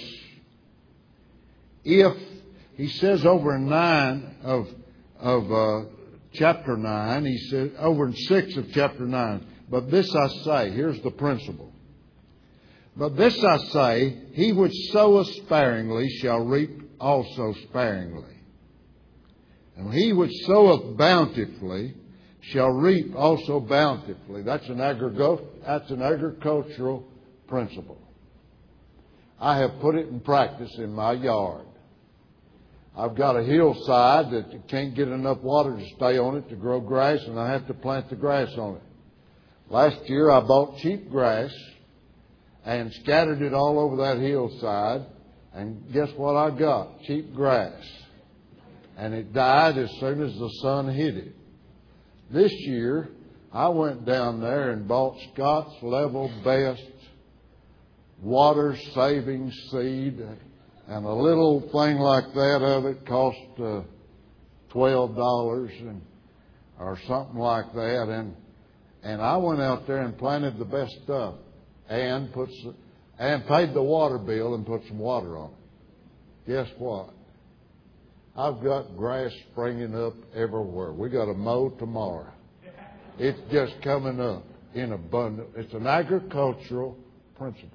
If, he says over in nine of, of uh, chapter nine, he said, over in six of chapter nine, but this I say, here's the principle. But this I say, he which soweth sparingly shall reap also sparingly. And he which soweth bountifully shall reap also bountifully. That's an, agrego- that's an agricultural principle. I have put it in practice in my yard. I've got a hillside that can't get enough water to stay on it to grow grass, and I have to plant the grass on it. Last year I bought cheap grass and scattered it all over that hillside, and guess what I got? Cheap grass. And it died as soon as the sun hit it. This year I went down there and bought Scott's Level Best water saving seed. And a little thing like that of it cost uh, twelve dollars and or something like that. And and I went out there and planted the best stuff and put some, and paid the water bill and put some water on it. Guess what? I've got grass springing up everywhere. We got to mow tomorrow. It's just coming up in abundance. It's an agricultural principle.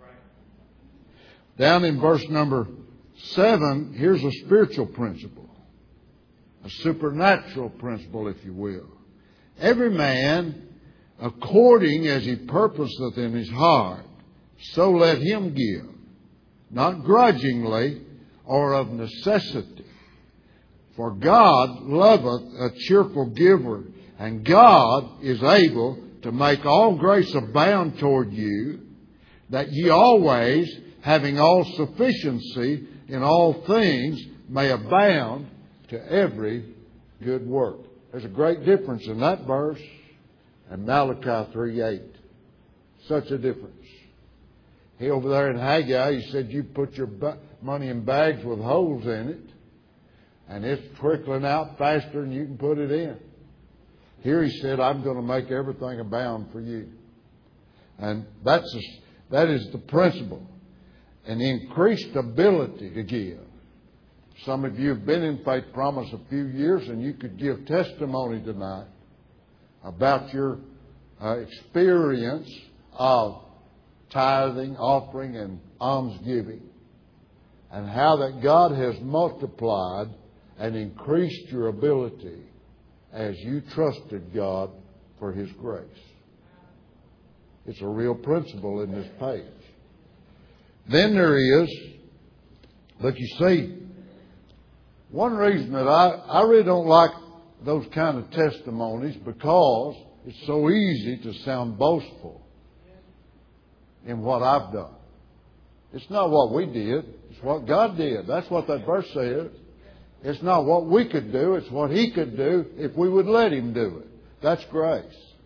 Down in verse number seven, here's a spiritual principle. A supernatural principle, if you will. Every man, according as he purposeth in his heart, so let him give, not grudgingly or of necessity. For God loveth a cheerful giver, and God is able to make all grace abound toward you, that ye always, having all sufficiency in all things, may abound to every good work. There's a great difference in that verse and Malachi three eight. Such a difference. He over there in Haggai, he said, you put your money in bags with holes in it, and it's trickling out faster than you can put it in. Here he said, I'm going to make everything abound for you. And that's a, that is the principle. An increased ability to give. Some of you have been in Faith Promise a few years, and you could give testimony tonight about your uh, experience of tithing, offering, and almsgiving, and how that God has multiplied and increased your ability as you trusted God for His grace. It's a real principle in this page. Then there is, but you see, one reason that I, I really don't like those kind of testimonies because it's so easy to sound boastful in what I've done. It's not what we did. It's what God did. That's what that verse says. It's not what we could do. It's what He could do if we would let Him do it. That's grace.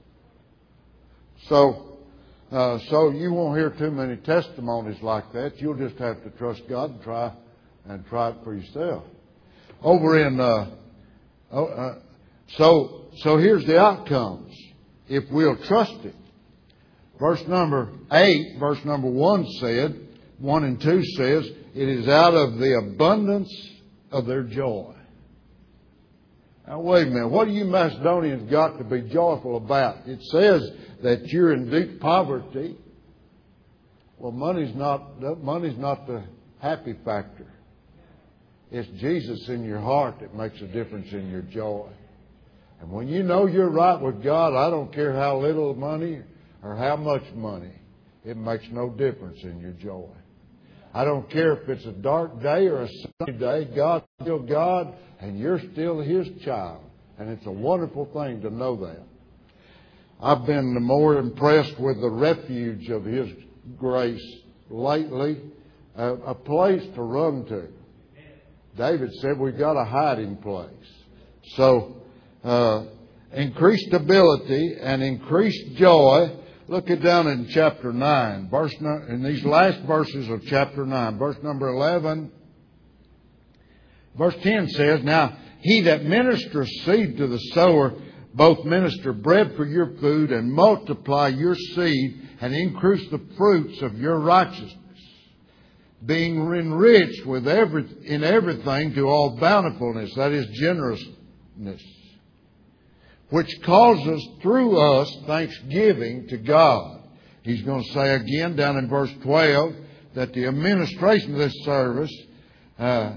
So, uh, so you won't hear too many testimonies like that. You'll just have to trust God and try and try it for yourself. Over in, uh, oh, uh, so so here's the outcomes if we'll trust Him. Verse number eight, verse number one said, one and two says, it is out of the abundance of their joy. Now wait a minute, what do you Macedonians got to be joyful about? It says that you're in deep poverty. Well, money's not money's not the happy factor. It's Jesus in your heart that makes a difference in your joy. And when you know you're right with God, I don't care how little money or how much money, it makes no difference in your joy. I don't care if it's a dark day or a sunny day, God's still God and you're still His child. And it's a wonderful thing to know that. I've been more impressed with the refuge of His grace lately, a, a place to run to. David said we've got a hiding place. So, uh, increased ability and increased joy. Look it down in chapter nine, verse no, in these last verses of chapter nine, verse number eleven. Verse ten says, now he that ministers seed to the sower, both minister bread for your food and multiply your seed and increase the fruits of your righteousness, being enriched with every, in everything to all bountifulness, that is generousness, which causes through us thanksgiving to God. He's going to say again down in verse twelve that the administration of this service uh,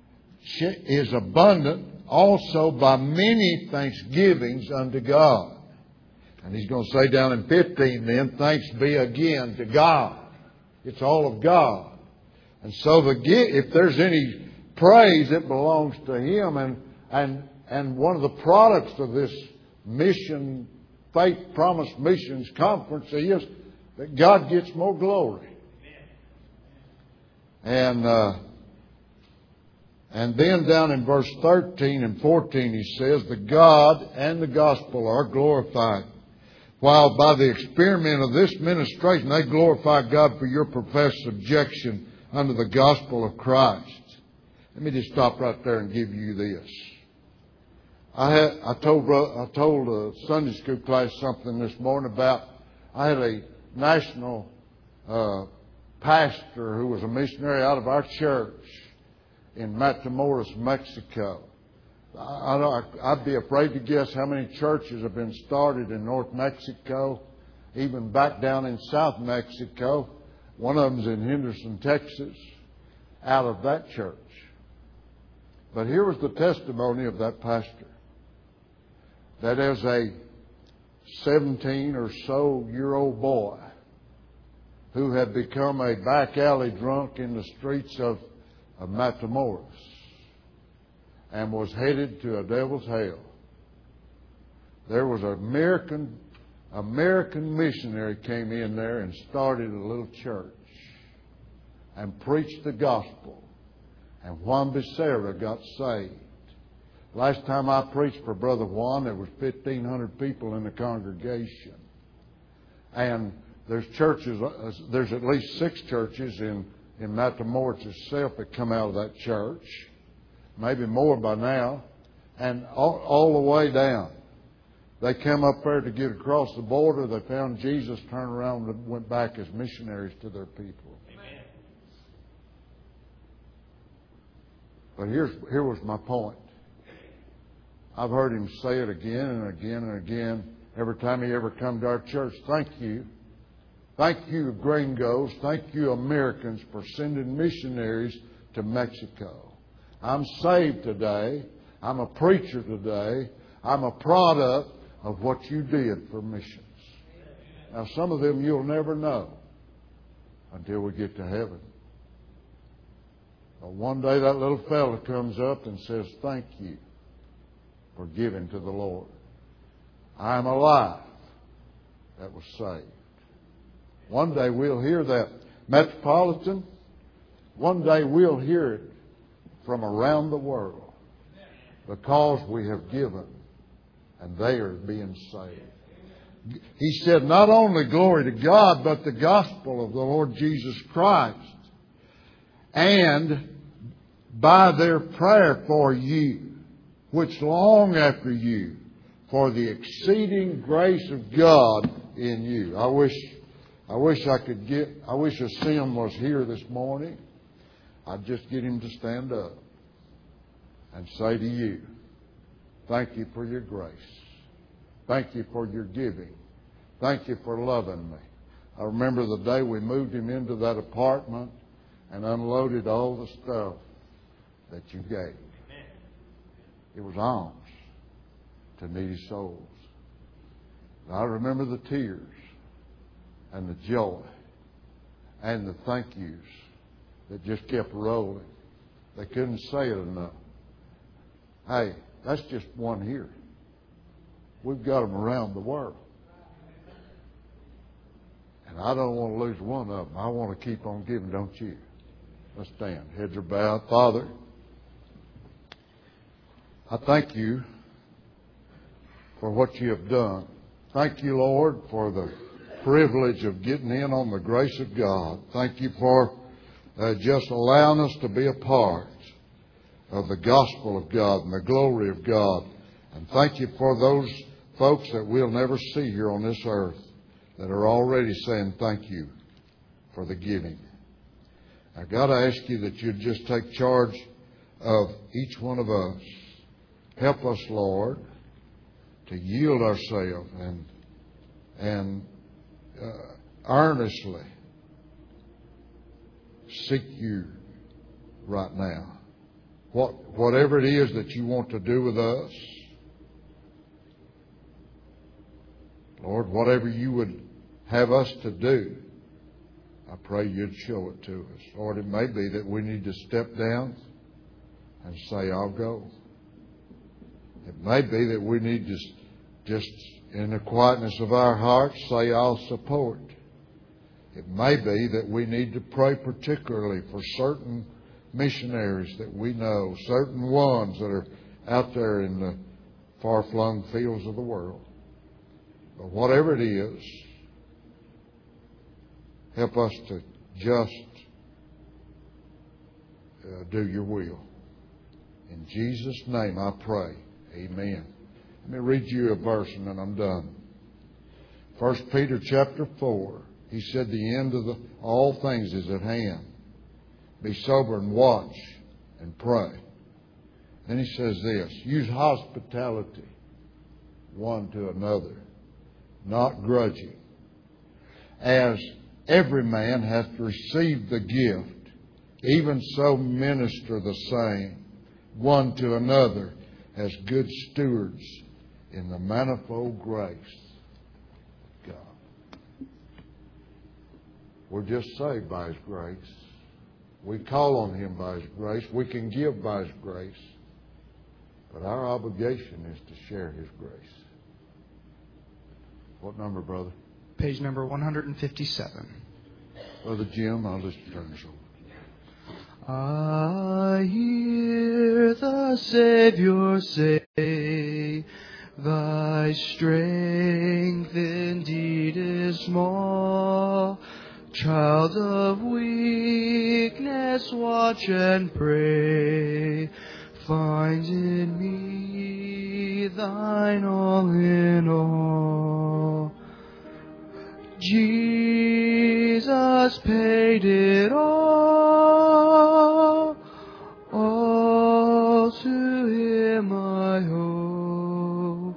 is abundant also by many thanksgivings unto God. And he's going to say down in fifteen then, thanks be again to God. It's all of God. And so the if there's any praise, it belongs to Him. And, and, and one of the products of this Mission, Faith Promise Missions Conference is that God gets more glory. And uh, and then down in verse thirteen and fourteen he says, the God and the gospel are glorified, while by the experiment of this ministration they glorify God for your professed subjection unto the gospel of Christ. Let me just stop right there and give you this. I had, I told I told a Sunday school class something this morning about I had a national uh, pastor who was a missionary out of our church in Matamoros, Mexico. I, I, I'd be afraid to guess how many churches have been started in North Mexico, even back down in South Mexico. One of them's in Henderson, Texas, out of that church. But here was the testimony of that pastor. That as a seventeen or so year old boy who had become a back alley drunk in the streets of, of Matamoros and was headed to a devil's hell, there was an American, American missionary came in there and started a little church and preached the gospel. And Juan Becerra got saved. Last time I preached for Brother Juan, there was fifteen hundred people in the congregation. And there's churches, there's at least six churches in, in Matamoros itself that come out of that church. Maybe more by now. And all, all the way down. They come up there to get across the border. They found Jesus, turned around and went back as missionaries to their people. Amen. But here's, here was my point. I've heard him say it again and again and again every time he ever come to our church. Thank you. Thank you, gringos. Thank you, Americans, for sending missionaries to Mexico. I'm saved today. I'm a preacher today. I'm a product of what you did for missions. Now, some of them you'll never know until we get to heaven. But one day that little fella comes up and says, thank you for giving to the Lord. I am alive that was saved. One day we'll hear that. Metropolitan, one day we'll hear it from around the world because we have given and they are being saved. He said not only glory to God, but the gospel of the Lord Jesus Christ. And by their prayer for you, which long after you, for the exceeding grace of God in you. I wish I wish I could get, I wish a Sim was here this morning. I'd just get him to stand up and say to you, thank you for your grace. Thank you for your giving. Thank you for loving me. I remember the day we moved him into that apartment and unloaded all the stuff that you gave. It was alms to needy souls. And I remember the tears and the joy and the thank yous that just kept rolling. They couldn't say it enough. Hey, that's just one here. We've got them around the world. And I don't want to lose one of them. I want to keep on giving, don't you? Let's stand. Heads are bowed. Father, I thank you for what you have done. Thank you, Lord, for the privilege of getting in on the grace of God. Thank you for uh, just allowing us to be a part of the gospel of God and the glory of God. And thank you for those folks that we'll never see here on this earth that are already saying thank you for the giving. I got to ask you that you'd just take charge of each one of us. Help us, Lord, to yield ourselves and and uh, earnestly seek you right now. What whatever it is that you want to do with us, Lord, whatever you would have us to do, I pray you'd show it to us. Lord, it may be that we need to step down and say, I'll go. It may be that we need to just, in the quietness of our hearts, say, I'll support. It may be that we need to pray particularly for certain missionaries that we know, certain ones that are out there in the far-flung fields of the world. But whatever it is, help us to just uh, do your will. In Jesus' name I pray. Amen. Let me read you a verse and then I'm done. First Peter chapter four. He said the end of the, all things is at hand. Be sober and watch and pray. Then he says this. Use hospitality one to another, not grudging. As every man hath received the gift, even so minister the same one to another as good stewards in the manifold grace of God. We're just saved by His grace. We call on Him by His grace. We can give by His grace. But our obligation is to share His grace. What number, brother? Page number one fifty-seven. Brother Jim, I'll just turn this over. I hear the Savior say, Thy strength indeed is small. Child of weakness, watch and pray. Find in me thine all in all. Jesus paid it all. All to Him I owe.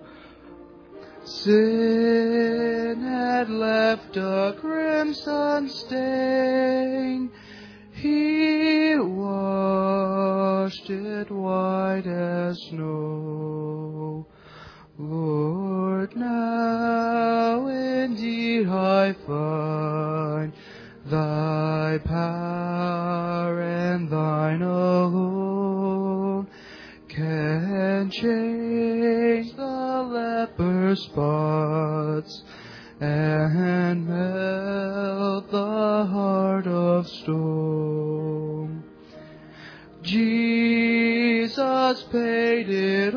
Sin had left a crimson stain. He washed it white as snow. Lord, now indeed I find Thy power and Thine alone can change of stone. Jesus paid it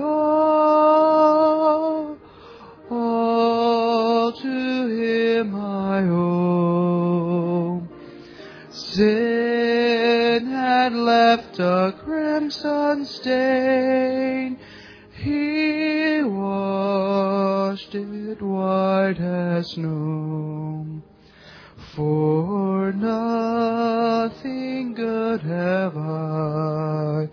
all, all to Him I owe. Sin had left a crimson stain, He washed it white as snow. For nothing good have I,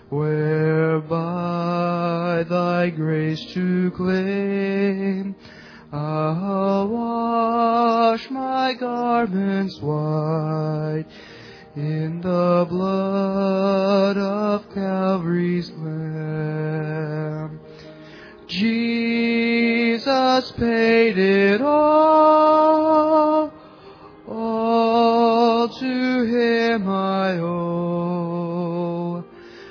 whereby Thy grace to claim. I'll wash my garments white in the blood of Calvary's Lamb. Jesus paid it all, all to Him I owe.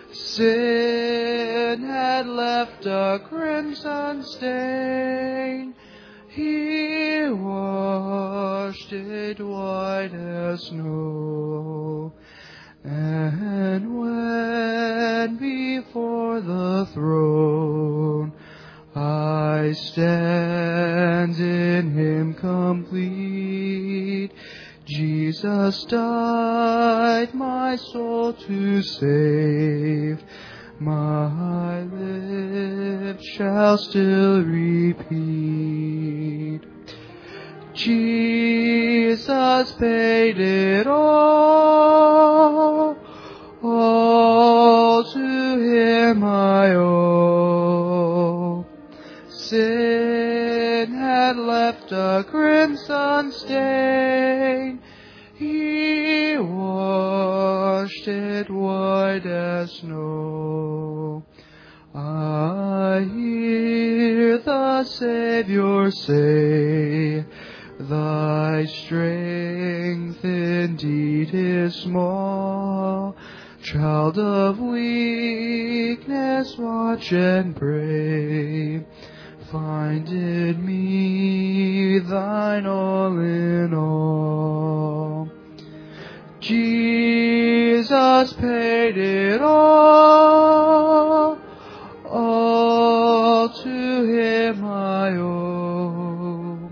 Sin had left a crimson stain, He washed it white as snow. And when before the throne I stand in Him complete, Jesus died my soul to save. My lips shall still repeat, Jesus paid it all, all to Him I owe. Sin had left a crimson stain, He washed it white as snow. I hear the Savior say, Thy strength indeed is small. Child of weakness, watch and pray. Find in me Thine all in all. Jesus paid it all, all to Him I owe.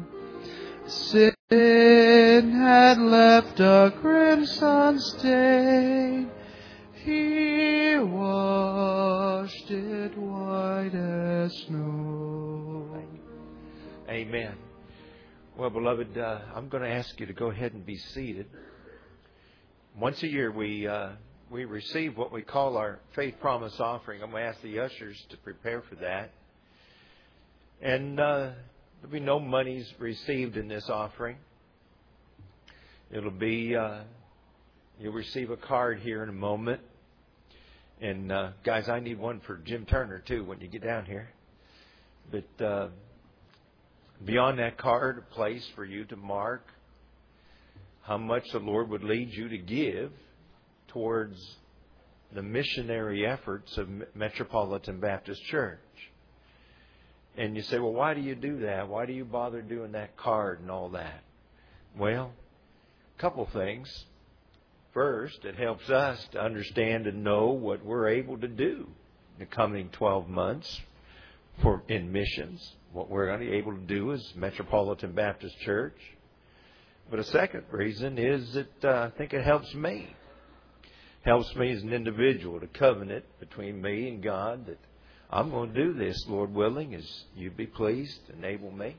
Sin had left a crimson stain, He washed it white as snow. Amen. Well, beloved, uh, I'm going to ask you to go ahead and be seated. Once a year, we uh, we receive what we call our faith promise offering. I'm going to ask the ushers to prepare for that. And uh, there'll be no monies received in this offering. It'll be, uh, you'll receive a card here in a moment. And uh, guys, I need one for Jim Turner too when you get down here. But uh, beyond that card, a place for you to mark how much the Lord would lead you to give towards the missionary efforts of Metropolitan Baptist Church. And you say, well, why do you do that? Why do you bother doing that card and all that? Well, a couple things. First, it helps us to understand and know what we're able to do in the coming twelve months for in missions. What we're going to be able to do as Metropolitan Baptist Church. But a second reason is that uh, I think it helps me. Helps me as an individual to covenant between me and God that I'm going to do this, Lord willing, as you be pleased, enable me.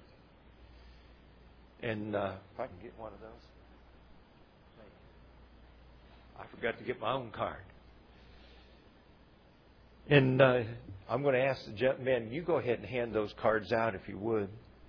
And uh, if I can get one of those. I forgot to get my own card. And uh, I'm going to ask the gentlemen, you go ahead and hand those cards out if you would.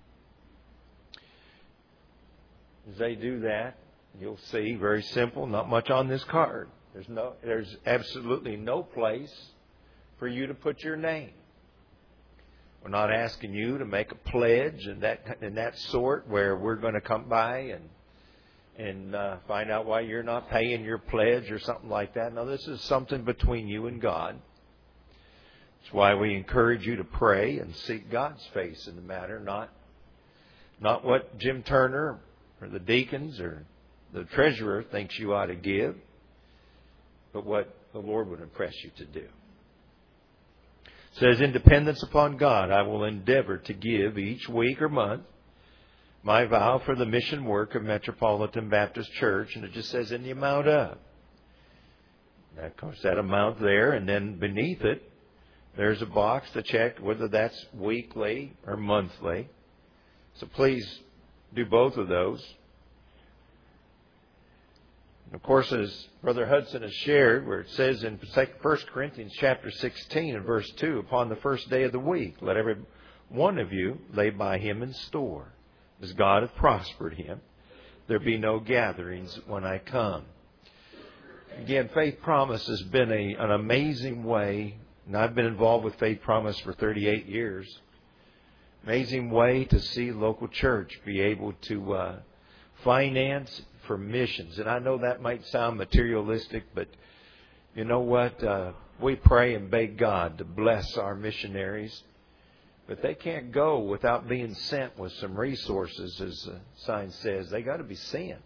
As they do that, you'll see, very simple, not much on this card. There's no, there's absolutely no place for you to put your name. We're not asking you to make a pledge and that and that sort where we're going to come by and and uh, find out why you're not paying your pledge or something like that. No, this is something between you and God. That's why we encourage you to pray and seek God's face in the matter, not not what Jim Turner or the deacons or the treasurer thinks you ought to give, but what the Lord would impress you to do. It says, in dependence upon God, I will endeavor to give each week or month my vow for the mission work of Metropolitan Baptist Church. And it just says in the amount of. Now, of course, that amount there, and then beneath it, there's a box to check whether that's weekly or monthly. So please do both of those. Of course, as Brother Hudson has shared, where it says in First Corinthians chapter sixteen and verse two, upon the first day of the week, let every one of you lay by him in store, as God hath prospered him. There be no gatherings when I come. Again, Faith Promise has been a, an amazing way, and I've been involved with Faith Promise for thirty-eight years. Amazing way to see local church be able to uh, finance for missions. And I know that might sound materialistic, but you know what? Uh, we pray and beg God to bless our missionaries. But they can't go without being sent with some resources, as the sign says. They got to be sent.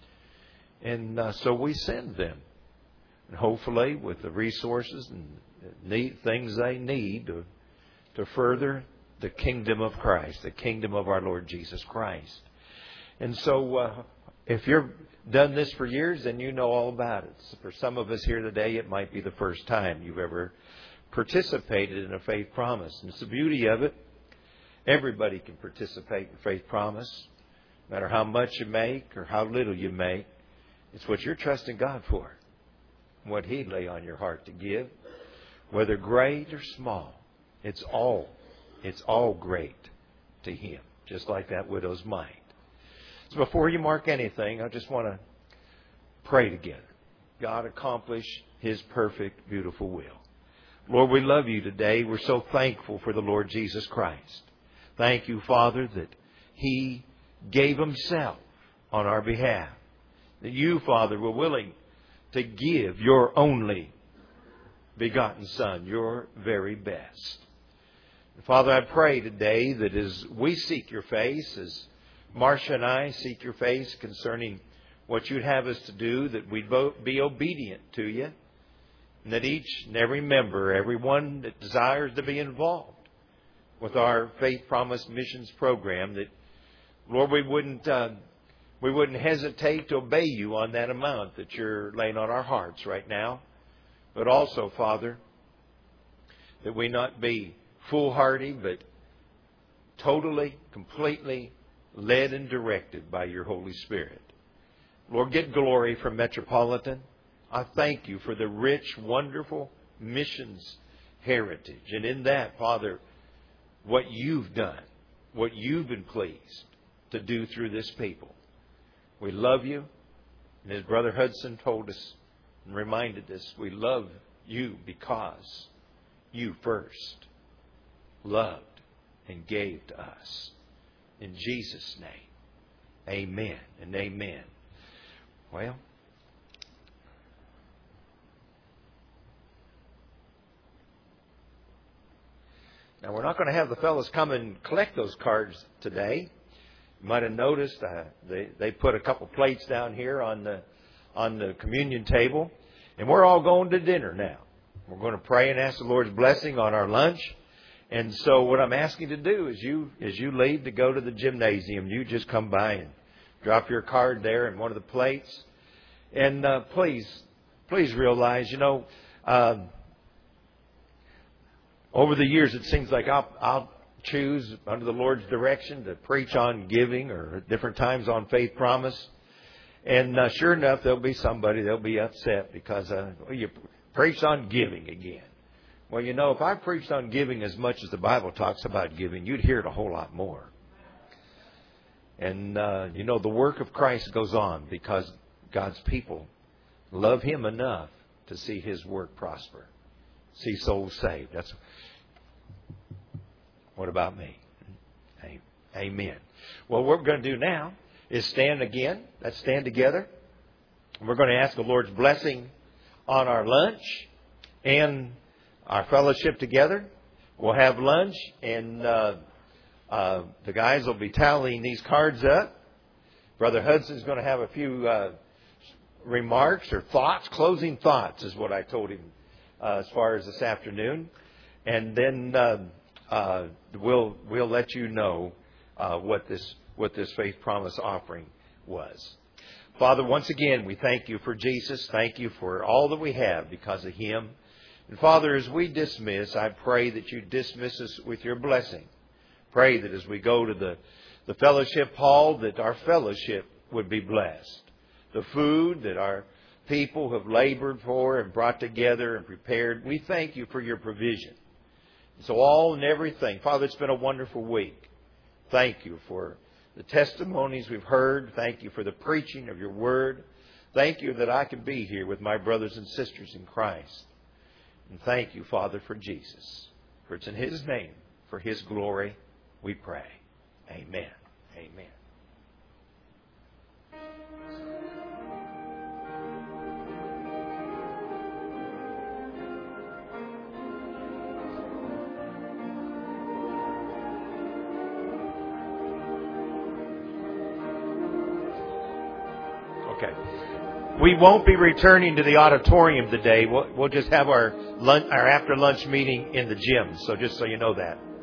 And uh, so we send them. And hopefully with the resources and need, things they need to, to further the kingdom of Christ, the kingdom of our Lord Jesus Christ. And so uh, if you've done this for years, then you know all about it. So for some of us here today, it might be the first time you've ever participated in a Faith Promise. And it's the beauty of it. Everybody can participate in Faith Promise. No matter how much you make or how little you make, it's what you're trusting God for. What He'd lay on your heart to give. Whether great or small, it's all, it's all great to Him. Just like that widow's mite. So before you mark anything, I just want to pray together. God accomplish His perfect, beautiful will. Lord, we love You today. We're so thankful for the Lord Jesus Christ. Thank You, Father, that He gave Himself on our behalf. That You, Father, were willing to give Your only begotten Son, Your very best. And Father, I pray today that as we seek Your face, as Marcia and I seek Your face concerning what You'd have us to do, that we'd both be obedient to You, and that each and every member, everyone that desires to be involved with our Faith Promise Missions program, that, Lord, we wouldn't uh, we wouldn't hesitate to obey You on that amount that You're laying on our hearts right now. But also, Father, that we not be foolhardy, but totally, completely led and directed by Your Holy Spirit. Lord, get glory from Metropolitan. I thank You for the rich, wonderful missions heritage. And in that, Father, what You've done, what You've been pleased to do through this people. We love You. And as Brother Hudson told us and reminded us, we love You because You first loved and gave to us. In Jesus' name, amen and amen. Well, now we're not going to have the fellows come and collect those cards today. You might have noticed uh, they they put a couple plates down here on the on the communion table, and we're all going to dinner now. We're going to pray and ask the Lord's blessing on our lunch. And so what I'm asking you to do is you, as you leave to go to the gymnasium, you just come by and drop your card there in one of the plates. And uh, please, please realize, you know, uh, over the years it seems like I'll, I'll choose under the Lord's direction to preach on giving or at different times on Faith Promise. And uh, sure enough, there'll be somebody that'll be upset because uh, well, you preached on giving again. Well, you know, if I preached on giving as much as the Bible talks about giving, you'd hear it a whole lot more. And, uh, you know, the work of Christ goes on because God's people love Him enough to see His work prosper, see souls saved. That's what about me? Amen. Well, what we're going to do now is stand again. Let's stand together. We're going to ask the Lord's blessing on our lunch and our fellowship together. We'll have lunch, and uh, uh, the guys will be tallying these cards up. Brother Hudson's going to have a few uh, remarks or thoughts, closing thoughts is what I told him uh, as far as this afternoon. And then uh, uh, we'll we'll let you know uh, what this what this faith promise offering was. Father, once again, we thank you for Jesus. Thank you for all that we have because of Him. And Father, as we dismiss, I pray that you dismiss us with your blessing. Pray that as we go to the, the fellowship hall, that our fellowship would be blessed. The food that our people have labored for and brought together and prepared, we thank you for your provision. So all and everything. Father, it's been a wonderful week. Thank you for the testimonies we've heard. Thank you for the preaching of your word. Thank you that I can be here with my brothers and sisters in Christ. And thank you, Father, for Jesus. For it's in His name, for His glory, we pray. Amen. Amen. Okay. We won't be returning to the auditorium today. We'll, we'll just have our lunch, our after lunch meeting in the gym. So just so you know that.